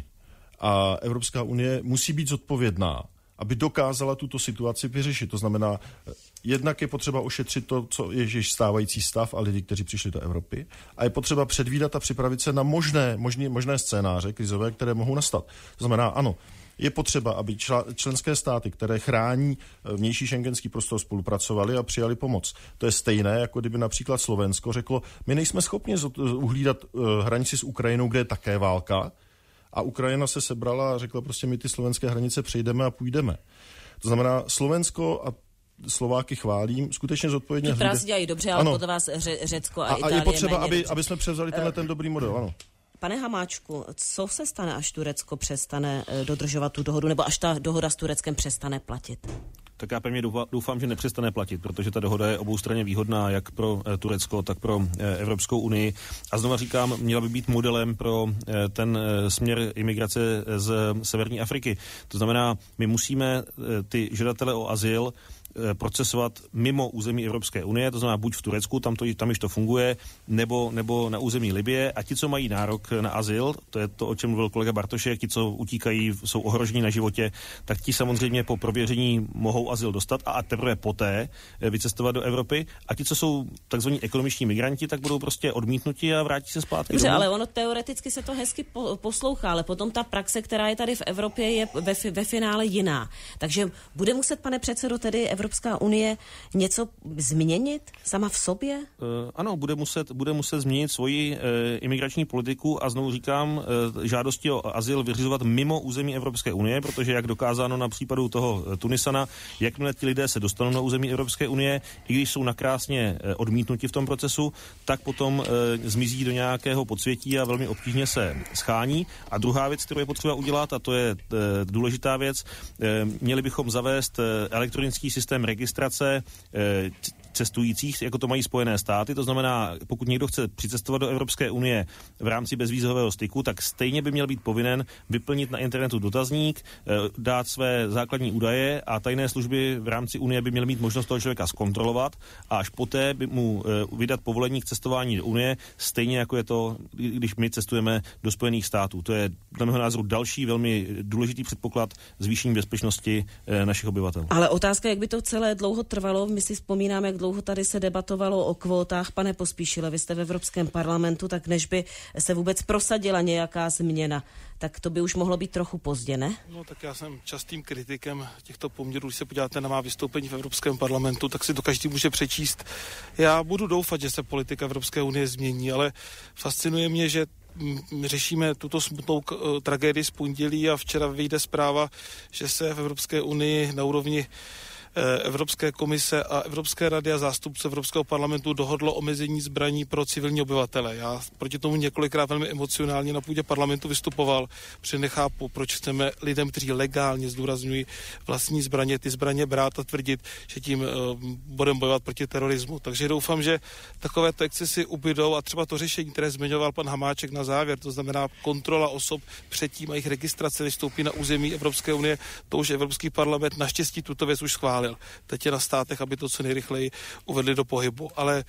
A Evropská unie musí být zodpovědná, aby dokázala tuto situaci vyřešit. To znamená, jednak je potřeba ošetřit to, co je již stávající stav a lidi, kteří přišli do Evropy. A je potřeba předvídat a připravit se na možné scénáře krizové, které mohou nastat. To znamená, ano, je potřeba, aby členské státy, které chrání vnější schengenský prostor, spolupracovali a přijali pomoc. To je stejné, jako kdyby například Slovensko řeklo, my nejsme schopni uhlídat hranici s Ukrajinou, kde je také válka, a Ukrajina se sebrala a řekla prostě, my ty slovenské hranice přejdeme a půjdeme. To znamená, Slovensko a Slováky chválím, skutečně zodpovědně. Práci dělají dobře, ale podle vás Řecko a Itálie je potřeba, aby jsme převzali ten dobrý model, ano. Pane Hamáčku, co se stane, až Turecko přestane dodržovat tu dohodu, nebo až ta dohoda s Tureckem přestane platit? Tak já pevně doufám, že nepřestane platit, protože ta dohoda je oboustranně výhodná jak pro Turecko, tak pro Evropskou unii. A znova říkám, měla by být modelem pro ten směr imigrace z severní Afriky. To znamená, my musíme ty žadatele o azyl procesovat mimo území Evropské unie, to znamená buď v Turecku, tam již to funguje, nebo na území Libye, a ti, co mají nárok na azyl, to je to, o čem mluvil kolega Bartošek, ti, co utíkají, jsou ohroženi na životě, tak ti samozřejmě po prověření mohou azyl dostat a teprve poté vycestovat do Evropy, a ti, co jsou takzvaní ekonomiční migranti, tak budou prostě odmítnuti a vrátí se zpátky. Dobře, ale ono teoreticky se to hezky poslouchá, ale potom ta praxe, která je tady v Evropě, je ve finále jiná. Takže bude muset, pane předsedo, tedy Evropská unie něco změnit sama v sobě? Ano, bude muset změnit svoji imigrační politiku a znovu říkám, žádosti o azyl vyřizovat mimo území Evropské unie, protože jak dokázáno na případu toho Tunisana, jakmile ti lidé se dostanou na území Evropské unie, i když jsou nakrásně odmítnuti v tom procesu, tak potom zmizí do nějakého podsvětí a velmi obtížně se schání. A druhá věc, kterou je potřeba udělat, a to je důležitá věc, měli bychom zavést elektronický systém registrace cestujících, jako to mají Spojené státy. To znamená, pokud někdo chce přicestovat do Evropské unie v rámci bezvízového styku, tak stejně by měl být povinen vyplnit na internetu dotazník, dát své základní údaje a tajné služby v rámci unie by měly mít možnost toho člověka zkontrolovat a až poté by mu vydat povolení k cestování do unie, stejně jako je to, když my cestujeme do Spojených států. To je dle mého názoru další velmi důležitý předpoklad zvýšení bezpečnosti našich obyvatel. Ale otázka, jak by to celé dlouho trvalo, my si vzpomínáme, jak dlouho tady se debatovalo o kvótách. Pane Pospíšile, vy jste v Evropském parlamentu, tak než by se vůbec prosadila nějaká změna, tak to by už mohlo být trochu pozdě, ne? No tak já jsem častým kritikem těchto poměrů. Když se podíváte na má vystoupení v Evropském parlamentu, tak si to každý může přečíst. Já budu doufat, že se politika Evropské unie změní, ale fascinuje mě, že řešíme tuto smutnou tragédii z pondělí a včera vyjde zpráva, že se v Evropské unii na úrovni Evropské komise a Evropské rady a zástupce Evropského parlamentu dohodlo omezení zbraní pro civilní obyvatele. Já proti tomu několikrát velmi emocionálně na půdě parlamentu vystupoval, protože nechápu, proč chceme lidem, kteří legálně zdůrazňují vlastní zbraně, ty zbraně brát a tvrdit, že tím budeme bojovat proti terorismu. Takže doufám, že takovéto excesy ubydou a třeba to řešení, které zmiňoval pan Hamáček na závěr, to znamená kontrola osob předtím a jejich registrace, než vstoupí na území Evropské unie, to už Evropský parlament naštěstí tuto věc už schválil. Teď je na státech, aby to co nejrychleji uvedli do pohybu. Ale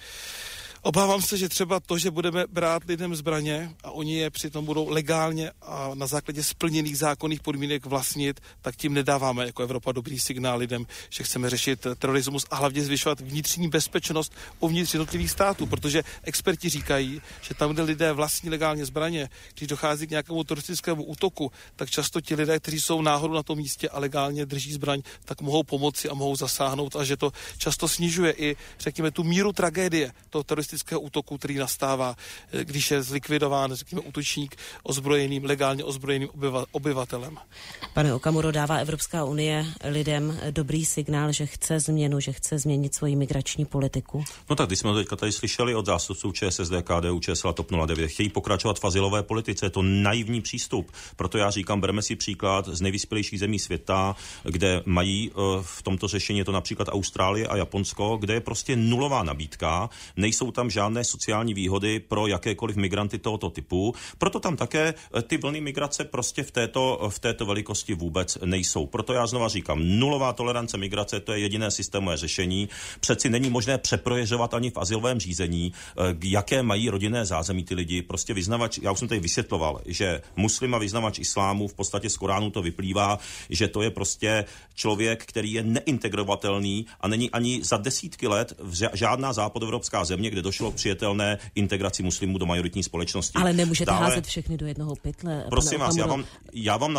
obávám se, že třeba to, že budeme brát lidem zbraně a oni je přitom budou legálně a na základě splněných zákonných podmínek vlastnit, tak tím nedáváme jako Evropa dobrý signál lidem, že chceme řešit terorismus a hlavně zvyšovat vnitřní bezpečnost uvnitř jednotlivých států, protože experti říkají, že tam, kde lidé vlastní legálně zbraně, když dochází k nějakému teroristickému útoku, tak často ti lidé, kteří jsou náhodou na tom místě a legálně drží zbraň, tak mohou pomoci a mohou zasáhnout a že to často snižuje i, řekněme, tu míru tragédie toho teroristického útoku, který nastává, když je zlikvidován, řekněme, útočník legálně ozbrojeným obyvatelem. Pane Okamuro, dává Evropská unie lidem dobrý signál, že chce změnu, že chce změnit svoji migrační politiku? No tak, když jsme to teďka tady slyšeli od zástupců ČSSD, KDU, ČSL a TOP 09, chtějí pokračovat v azylové politice, je to naivní přístup. Proto já říkám, bereme si příklad z nejvyspělejších zemí světa, kde mají v tomto řešení, je to například Austrálie a Japonsko, kde je prostě nulová nabídka, nejsou tam žádné sociální výhody pro jakékoliv migranty tohoto typu. Proto tam také ty vlny migrace prostě v této velikosti vůbec nejsou. Proto já znova říkám, nulová tolerance migrace, to je jediné systémové řešení. Přeci není možné přeproježovat ani v azylovém řízení, jaké mají rodinné zázemí ty lidi. Prostě vyznavač, já už jsem tady vysvětloval, že muslim a vyznavač islámu v podstatě z Koránu to vyplývá, že to je prostě člověk, který je neintegrovatelný a není ani za desítky let žádná západoevropská země, kde došlo k přijatelné integraci muslimů do majoritní společnosti. Ale nemůžete házet všechny do jednoho pytle. Prosím vás, já vám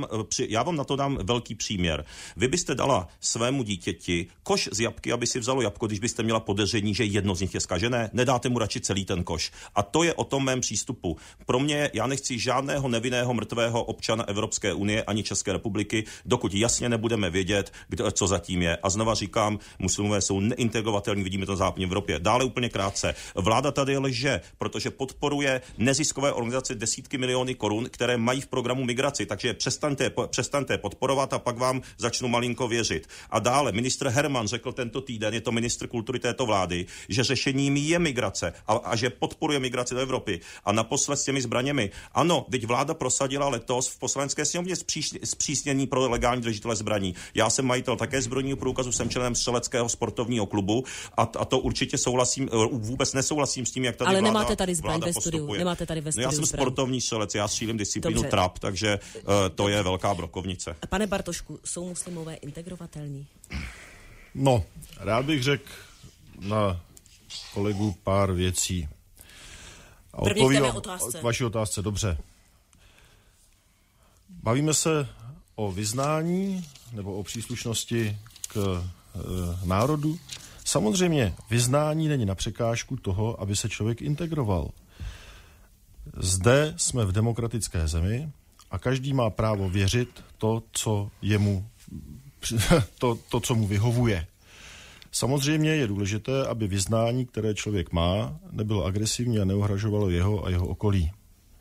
na to dám velký příměr. Vy byste dala svému dítěti koš z jabky, aby si vzalo jabko, když byste měla podezření, že jedno z nich je zkažené, nedáte mu radši celý ten koš. A to je o tom mém přístupu. Pro mě, já nechci žádného nevinného mrtvého občana Evropské unie ani České republiky, dokud jasně nebudeme vědět, co zatím je. A znova říkám, muslimové jsou neintegrovatelní, vidíme to v západní Evropě. Dále úplně krátce. Vláda tady lže, protože podporuje neziskové organizace desítky miliony korun, které mají v programu migraci, takže přestaňte podporovat a pak vám začnu malinko věřit. A dále ministr Herman řekl tento týden, je to ministr kultury této vlády, že řešením je migrace a že podporuje migraci do Evropy. A naposled s těmi zbraněmi. Ano, teď vláda prosadila letos v poslanecké sněmovně zpřísnění pro legální držitele zbraní. Já jsem majitel také zbrojního průkazu, jsem členem střeleckého sportovního klubu a to určitě souhlasím, vůbec nesouhlasím s tím, jak tady ale vláda nemáte tady zbraň ve studiu. Nemáte tady ve studiu. No já jsem sportovní střelec, já střílím disciplínu trap, takže to je velká brokovnice. Pane Bartošku, jsou muslimové integrovatelní? No, rád bych řekl na kolegu pár věcí. A odpovím k vaší otázce, dobře. Bavíme se o vyznání nebo o příslušnosti k národu? Samozřejmě vyznání není na překážku toho, aby se člověk integroval. Zde jsme v demokratické zemi a každý má právo věřit co mu vyhovuje. Samozřejmě je důležité, aby vyznání, které člověk má, nebylo agresivní a neohrožovalo jeho a jeho okolí.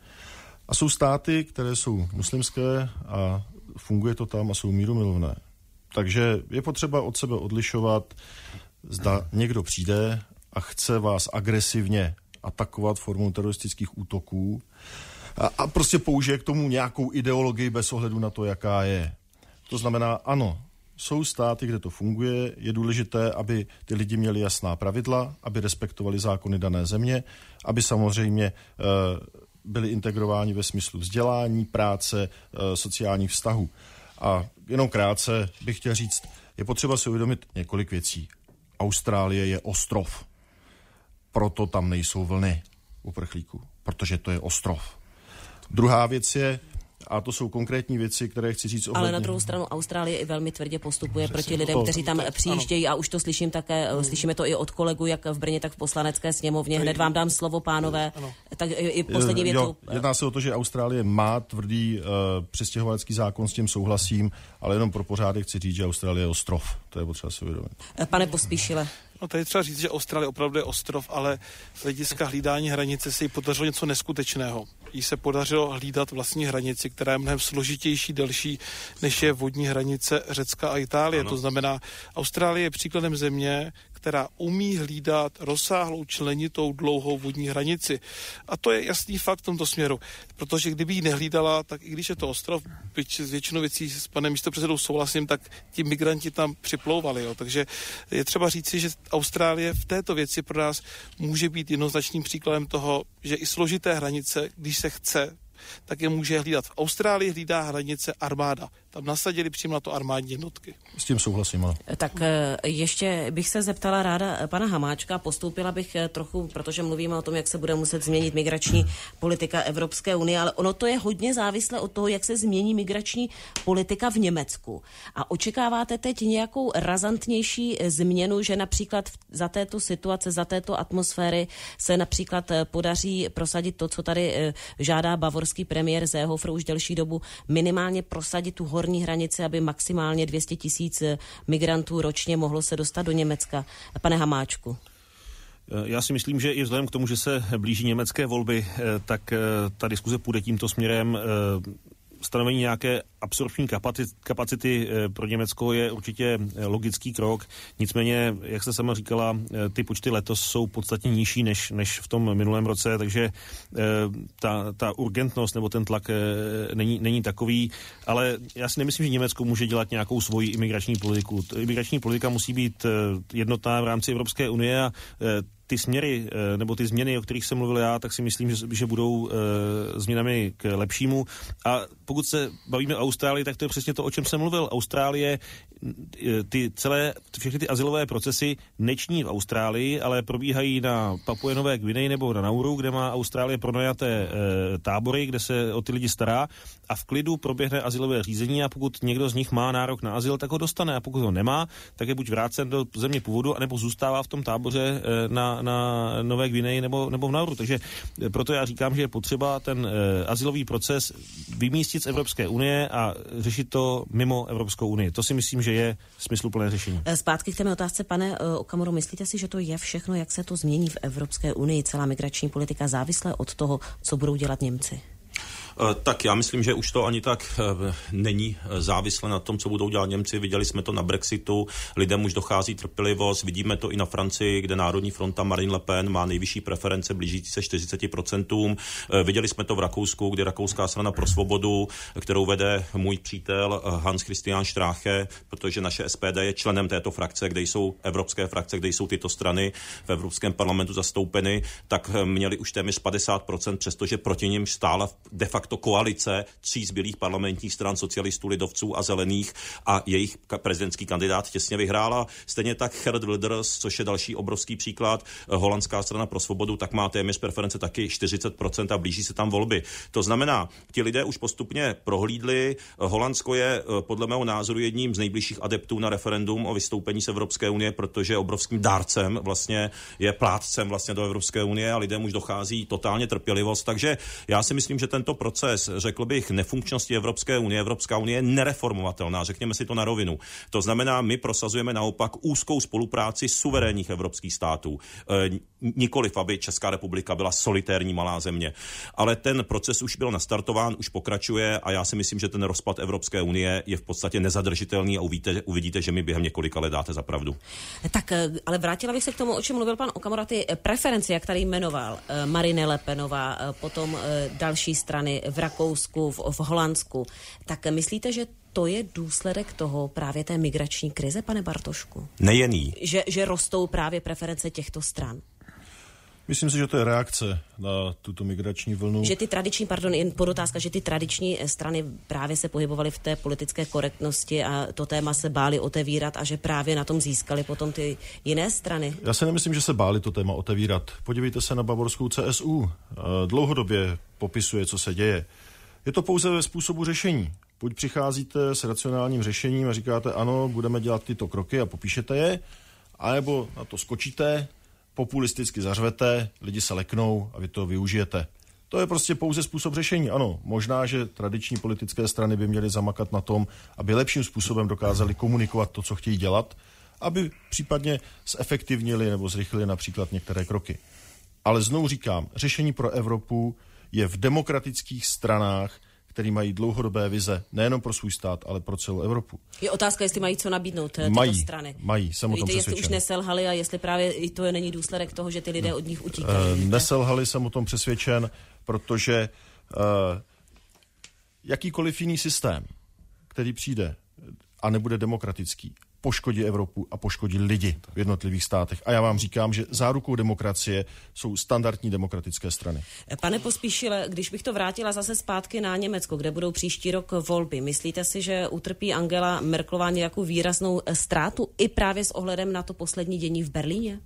A jsou státy, které jsou muslimské a funguje to tam a jsou mírumilovné. Takže je potřeba od sebe odlišovat, zda někdo přijde a chce vás agresivně atakovat formou teroristických útoků a prostě použije k tomu nějakou ideologii bez ohledu na to, jaká je. To znamená, ano, jsou státy, kde to funguje, je důležité, aby ty lidi měli jasná pravidla, aby respektovali zákony dané země, aby samozřejmě byli integrováni ve smyslu vzdělání, práce, sociálních vztahů. A jenom krátce bych chtěl říct, je potřeba si uvědomit několik věcí. Austrálie je ostrov, proto tam nejsou vlny uprchlíků, protože to je ostrov. Druhá věc je, a to jsou konkrétní věci, které chci říct ohledně. Ale na druhou stranu Austrálie i velmi tvrdě postupuje proti lidem, kteří tam přijíždějí a už to slyším také, slyšíme to i od kolegů, jak v Brně, tak v Poslanecké sněmovně. Hned vám dám slovo, pánové. Tak i poslední větou. Jedná se o to, že Austrálie má tvrdý přistěhovalecký zákon, s tím souhlasím, ale jenom pro pořádek chci říct, že Austrálie je ostrov. To je potřeba si uvědomit. Pane Pospíšile. No tady třeba říct, že Austrálie opravdu je ostrov, ale z hlediska hlídání hranice se jí podařilo něco neskutečného. Jí se podařilo hlídat vlastní hranici, která je mnohem složitější, delší, než je vodní hranice Řecka a Itálie. Ano. To znamená, Austrálie je příkladem země, která umí hlídat rozsáhlou členitou dlouhou vodní hranici. A to je jasný fakt v tomto směru, protože kdyby ji nehlídala, tak i když je to ostrov, byť z většinou věcí s panem místopředsedou souhlasím, tak ti migranti tam připlouvali. Jo. Takže je třeba říci, že Austrálie v této věci pro nás může být jednoznačným příkladem toho, že i složité hranice, když se chce, tak je může hlídat. V Austrálii hlídá hranice armáda. Tam nasadili přímo na to armádní jednotky. S tím souhlasím, ale. Tak ještě bych se zeptala ráda pana Hamáčka, postoupila bych trochu, protože mluvíme o tom, jak se bude muset změnit migrační politika Evropské unie, ale ono to je hodně závislé od toho, jak se změní migrační politika v Německu. A očekáváte teď nějakou razantnější změnu, že například za této situace, za této atmosféry se například podaří prosadit to, co tady žádá bavorský premiér Seehofer už delší dobu, minimálně prosadit tu horní hranici, aby maximálně 200 000 migrantů ročně mohlo se dostat do Německa. Pane Hamáčku. Já si myslím, že i vzhledem k tomu, že se blíží německé volby, tak ta diskuze půjde tímto směrem. Stanovení nějaké absorpční kapacity pro Německo je určitě logický krok. Nicméně, jak jste sama říkala, ty počty letos jsou podstatně nižší než v tom minulém roce, takže ta urgentnost nebo ten tlak není takový, ale já si nemyslím, že Německo může dělat nějakou svoji imigrační politiku. Imigrační politika musí být jednotná v rámci Evropské unie a ty směry, nebo ty změny, o kterých jsem mluvil já, tak si myslím, že budou změnami k lepšímu. A pokud se bavíme o Austrálii, tak to je přesně to, o čem jsem mluvil. Austrálie, všechny ty azylové procesy neční v Austrálii, ale probíhají na Papuje Nové Gvineji nebo na Nauru, kde má Austrálie pronajaté tábory, kde se o ty lidi stará a v klidu proběhne azylové řízení a pokud někdo z nich má nárok na azyl, tak ho dostane a pokud ho nemá, tak je buď vrácen do země původu, anebo zůstává v tom táboře na Nové Gvineji nebo v Nauru. Takže proto já říkám, že je potřeba ten azylový proces vymístit z Evropské unie a řešit to mimo Evropskou unii. To si myslím, že je smysluplné řešení. Zpátky k té otázce, pane Okamuro, myslíte si, že to je všechno, jak se to změní v Evropské unii, celá migrační politika, závislé od toho, co budou dělat Němci? Tak já myslím, že už to ani tak není závislé na tom, co budou dělat Němci. Viděli jsme to na Brexitu, lidem už dochází trpělivost, vidíme to i na Francii, kde Národní fronta Marine Le Pen má nejvyšší preference, blížící se 40%. Viděli jsme to v Rakousku, kde Rakouská strana pro svobodu, kterou vede můj přítel Hans Christian Strache, protože naše SPD je členem této frakce, kde jsou evropské frakce, kde jsou tyto strany v Evropském parlamentu zastoupeny, tak měli už téměř 50%, přestože proti nim stála de facto facto koalice 3 zbylých parlamentních stran, socialistů, lidovců a zelených, a jejich prezidentský kandidát těsně vyhrála. Stejně tak Geert Wilders, což je další obrovský příklad, holandská strana pro svobodu, tak má téměř preference taky 40% a blíží se tam volby. To znamená, ti lidé už postupně prohlídli. Holandsko je podle mého názoru jedním z nejbližších adeptů na referendum o vystoupení z Evropské unie, protože je obrovským dárcem, vlastně je plátcem vlastně do Evropské unie a lidem už dochází totálně trpělivost. Takže já si myslím, že tento proces, řekl bych, nefunkčnosti Evropské unie, Evropská unie je nereformovatelná, řekněme si to na rovinu. To znamená, my prosazujeme naopak úzkou spolupráci suverénních evropských států. Nikoliv, aby Česká republika byla solitérní malá země. Ale ten proces už byl nastartován, už pokračuje a já si myslím, že ten rozpad Evropské unie je v podstatě nezadržitelný a uvidíte, že mi během několika let dáte za pravdu. Tak, ale vrátila bych se k tomu, o čem mluvil pan Okamura, ty preference, jak tady jmenoval Marine Le Penová, potom další strany v Rakousku, v Holandsku. Tak myslíte, že to je důsledek toho právě té migrační krize, pane Bartošku? Nejený. Že rostou právě preference těchto stran? Myslím si, že to je reakce na tuto migrační vlnu. Že ty tradiční, jen podotázka, že ty tradiční strany právě se pohybovaly v té politické korektnosti a to téma se báli otevírat a že právě na tom získali potom ty jiné strany. Já si nemyslím, že se báli to téma otevírat. Podívejte se na bavorskou CSU. Dlouhodobě popisuje, co se děje. Je to pouze ve způsobu řešení. Buď přicházíte s racionálním řešením a říkáte, ano, budeme dělat tyto kroky a popíšete je, anebo na to skočíte, populisticky zařvete, lidi se leknou a vy to využijete. To je prostě pouze způsob řešení. Ano, možná, že tradiční politické strany by měly zamakat na tom, aby lepším způsobem dokázali komunikovat to, co chtějí dělat, aby případně zefektivnili nebo zrychlili například některé kroky. Ale znovu říkám, řešení pro Evropu je v demokratických stranách, který mají dlouhodobé vize nejenom pro svůj stát, ale pro celou Evropu. Je otázka, jestli mají co nabídnout tyto strany. Mají, jsem o tom přesvědčen. Jestli už neselhali a jestli právě i to není důsledek toho, že ty lidé od nich utíkají. Neselhali, jsem o tom přesvědčen, protože jakýkoliv jiný systém, který přijde a nebude demokratický, poškodí Evropu a poškodí lidi v jednotlivých státech. A já vám říkám, že zárukou demokracie jsou standardní demokratické strany. Pane Pospíšile, když bych to vrátila zase zpátky na Německo, kde budou příští rok volby, myslíte si, že utrpí Angela Merkelová nějakou výraznou ztrátu i právě s ohledem na to poslední dění v Berlíně?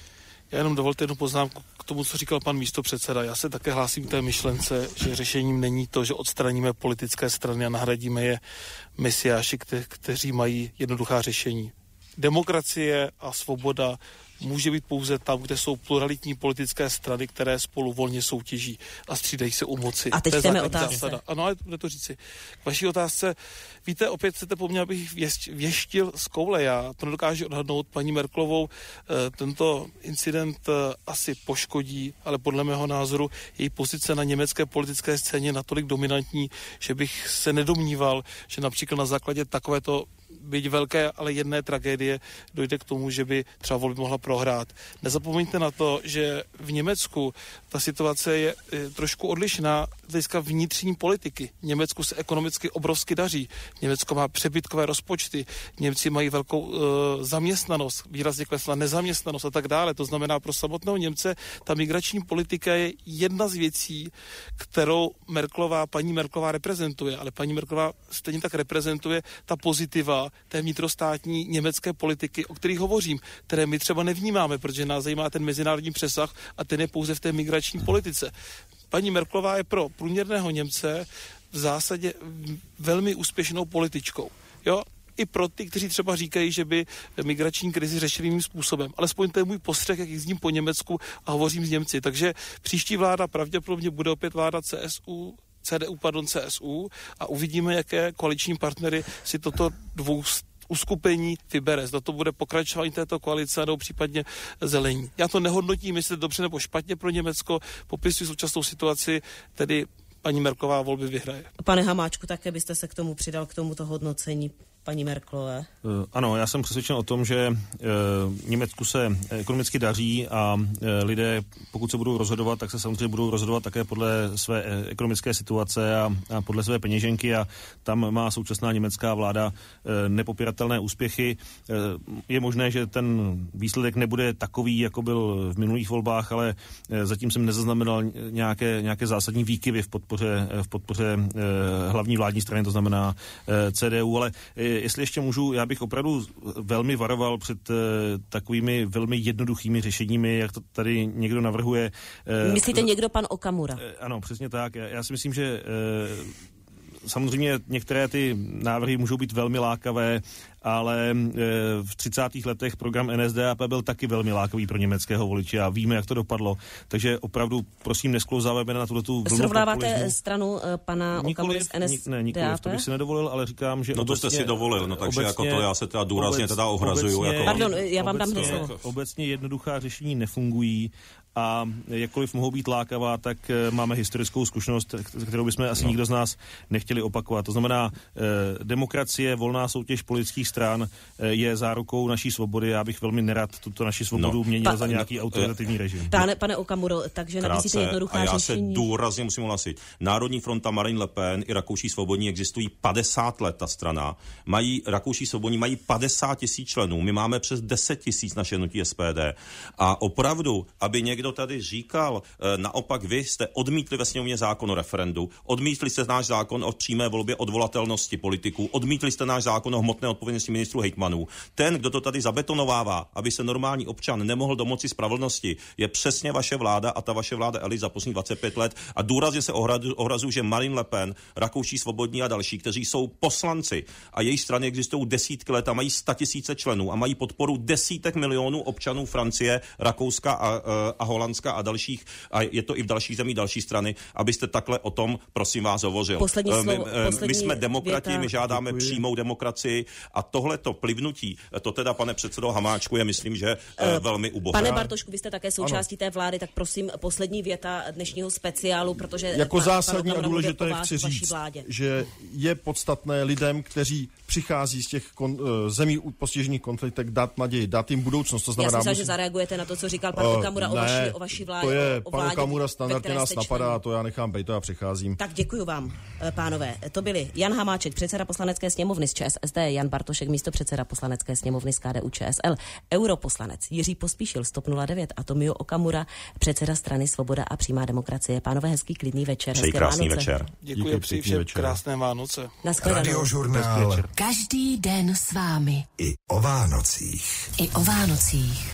Já jenom dovolte jednu poznámku k tomu, co říkal pan místopředseda. Já se také hlásím k té myšlence, že řešením není to, že odstraníme politické strany a nahradíme je mesiáši, kteří mají jednoduchá řešení. Demokracie a svoboda může být pouze tam, kde jsou pluralitní politické strany, které spolu volně soutěží a střídají se u moci. A teď jdeme otázce. Zásada. Ano, ale bude to říci. K vaší otázce, víte, opět chcete po mně, abych věštil z koule. Já to nedokážu odhadnout. Paní Merkelovou tento incident asi poškodí, ale podle mého názoru její pozice na německé politické scéně je natolik dominantní, že bych se nedomníval, že například na základě takovéto byť velké, ale jedné tragédie dojde k tomu, že by třeba volby mohla prohrát. Nezapomeňte na to, že v Německu ta situace je trošku odlišná z hlediska vnitřní politiky. V Německu se ekonomicky obrovsky daří. Německo má přebytkové rozpočty. Němci mají velkou zaměstnanost, výrazně klesla nezaměstnanost a tak dále. To znamená, pro samotného Němce ta migrační politika je jedna z věcí, kterou paní Merkelová reprezentuje, ale paní Merkelová stejně tak reprezentuje ta pozitiva té vnitrostátní německé politiky, o kterých hovořím, které my třeba nevnímáme, protože nás zajímá ten mezinárodní přesah a ten je pouze v té migrační politice. Paní Merkelová je pro průměrného Němce v zásadě velmi úspěšnou političkou. Jo? I pro ty, kteří třeba říkají, že by migrační krizi řešili jiným způsobem. Alespoň to je můj postřeh, jak jezdím po Německu a hovořím s Němci. Takže příští vláda pravděpodobně bude opět vláda CSU a uvidíme, jaké koaliční partnery si toto uskupení vybere. Zda to bude pokračování této koalice nebo případně zelení. Já to nehodnotím, jestli dobře nebo špatně pro Německo, popisuji současnou situaci, tedy paní Merkelová volby vyhraje. Pane Hamáčku, také byste se k tomu přidal, k tomuto hodnocení? paní Merkelové? Ano, já jsem přesvědčen o tom, že Německu se ekonomicky daří a lidé, pokud se budou rozhodovat, tak se samozřejmě budou rozhodovat také podle své ekonomické situace a podle své peněženky a tam má současná německá vláda nepopiratelné úspěchy. Je možné, že ten výsledek nebude takový, jako byl v minulých volbách, ale zatím jsem nezaznamenal nějaké zásadní výkyvy v podpoře hlavní vládní strany, to znamená CDU, ale jestli ještě můžu, já bych opravdu velmi varoval před takovými velmi jednoduchými řešeními, jak to tady někdo navrhuje. Myslíte někdo, pan Okamura? Ano, přesně tak. Já si myslím, že samozřejmě některé ty návrhy můžou být velmi lákavé, ale v 30. letech program NSDAP byl taky velmi lákavý pro německého voliče a víme, jak to dopadlo. Takže opravdu, prosím, nesklouzáváme na tuto vlnu. Srovnáváte stranu pana Okamury s NSDAP? Nikoliv, to bych si nedovolil, ale říkám, že no to jste si dovolil, no takže obecně, jako to já se teda důrazně ohrazuju. Jako pardon, já vám dám slovo. Obecně jednoduchá řešení nefungují a jakkoliv mohou být lákavá, tak máme historickou zkušenost, kterou bychom asi nikdo z nás nechtěli opakovat. To znamená, demokracie, volná soutěž politických stran je zárukou naší svobody. Já bych velmi nerad tuto naši svobodu měnil za nějaký autoritativní režim. Pane Okamuro, takže nabízíte jednoduchá řešení. A já se důrazně musím hlasit. Národní fronta Marine Le Pen i Rakouští svobodní existují 50 let, ta strana. Rakouští svobodní mají 50 000 členů. My máme přes 10 000 naše hnutí SPD. A opravdu, aby někdo tady říkal, naopak vy jste odmítli ve sněmovně zákon o referendu, odmítli jste náš zákon o přímé volbě odvolatelnosti politiků, odmítli jste náš zákon o hmotné odpovědnosti ministrů hejtmanů. Ten, kdo to tady zabetonovává, aby se normální občan nemohl domoci spravedlnosti, je přesně vaše vláda a ta vaše vláda elit za poslední 25 let a důrazně se ohrazují, že Marine Le Pen, Rakouští svobodní a další, kteří jsou poslanci a jejich strany existují desítky let a mají 100 000 členů a mají podporu desítek milionů občanů Francie, Rakouska a Holandska a dalších, a je to i v dalších zemích další strany, abyste takhle o tom, prosím vás, hovořil. My jsme demokrati, my žádáme přímou demokracii a tohleto plivnutí, to teda, pane předsedo Hamáčku, je myslím, že velmi ubohé. Pane Bartošku, vy jste také součástí té vlády, tak prosím, poslední věta dnešního speciálu, protože jako zásadní a důležité chci říct, že je podstatné lidem, kteří přichází z těch zemí postižených konfliktech, dát naději, dát jim budoucnost. To znamená, já jsem že zareagujete na to, co říkal pan Okamura o vaší vládě. To je, pan Okamura standardně nás napadá, to já nechám bejt, to já přecházím. Tak děkuji vám, pánové. To byli Jan Hamáček, předseda Poslanecké sněmovny z ČSSD, Jan Bartošek, místopředseda Poslanecké sněmovny z KDU-ČSL, europoslanec Jiří Pospíšil z TOP 09 a Tomio Okamura, předseda strany Svoboda a přímá demokracie. Pánové, hezký klidný večer. Přeji krásný večer. Děkuji, přeji všem krásné Vánoce. Radiožurnál. Každý den s vámi. I o Vánocích.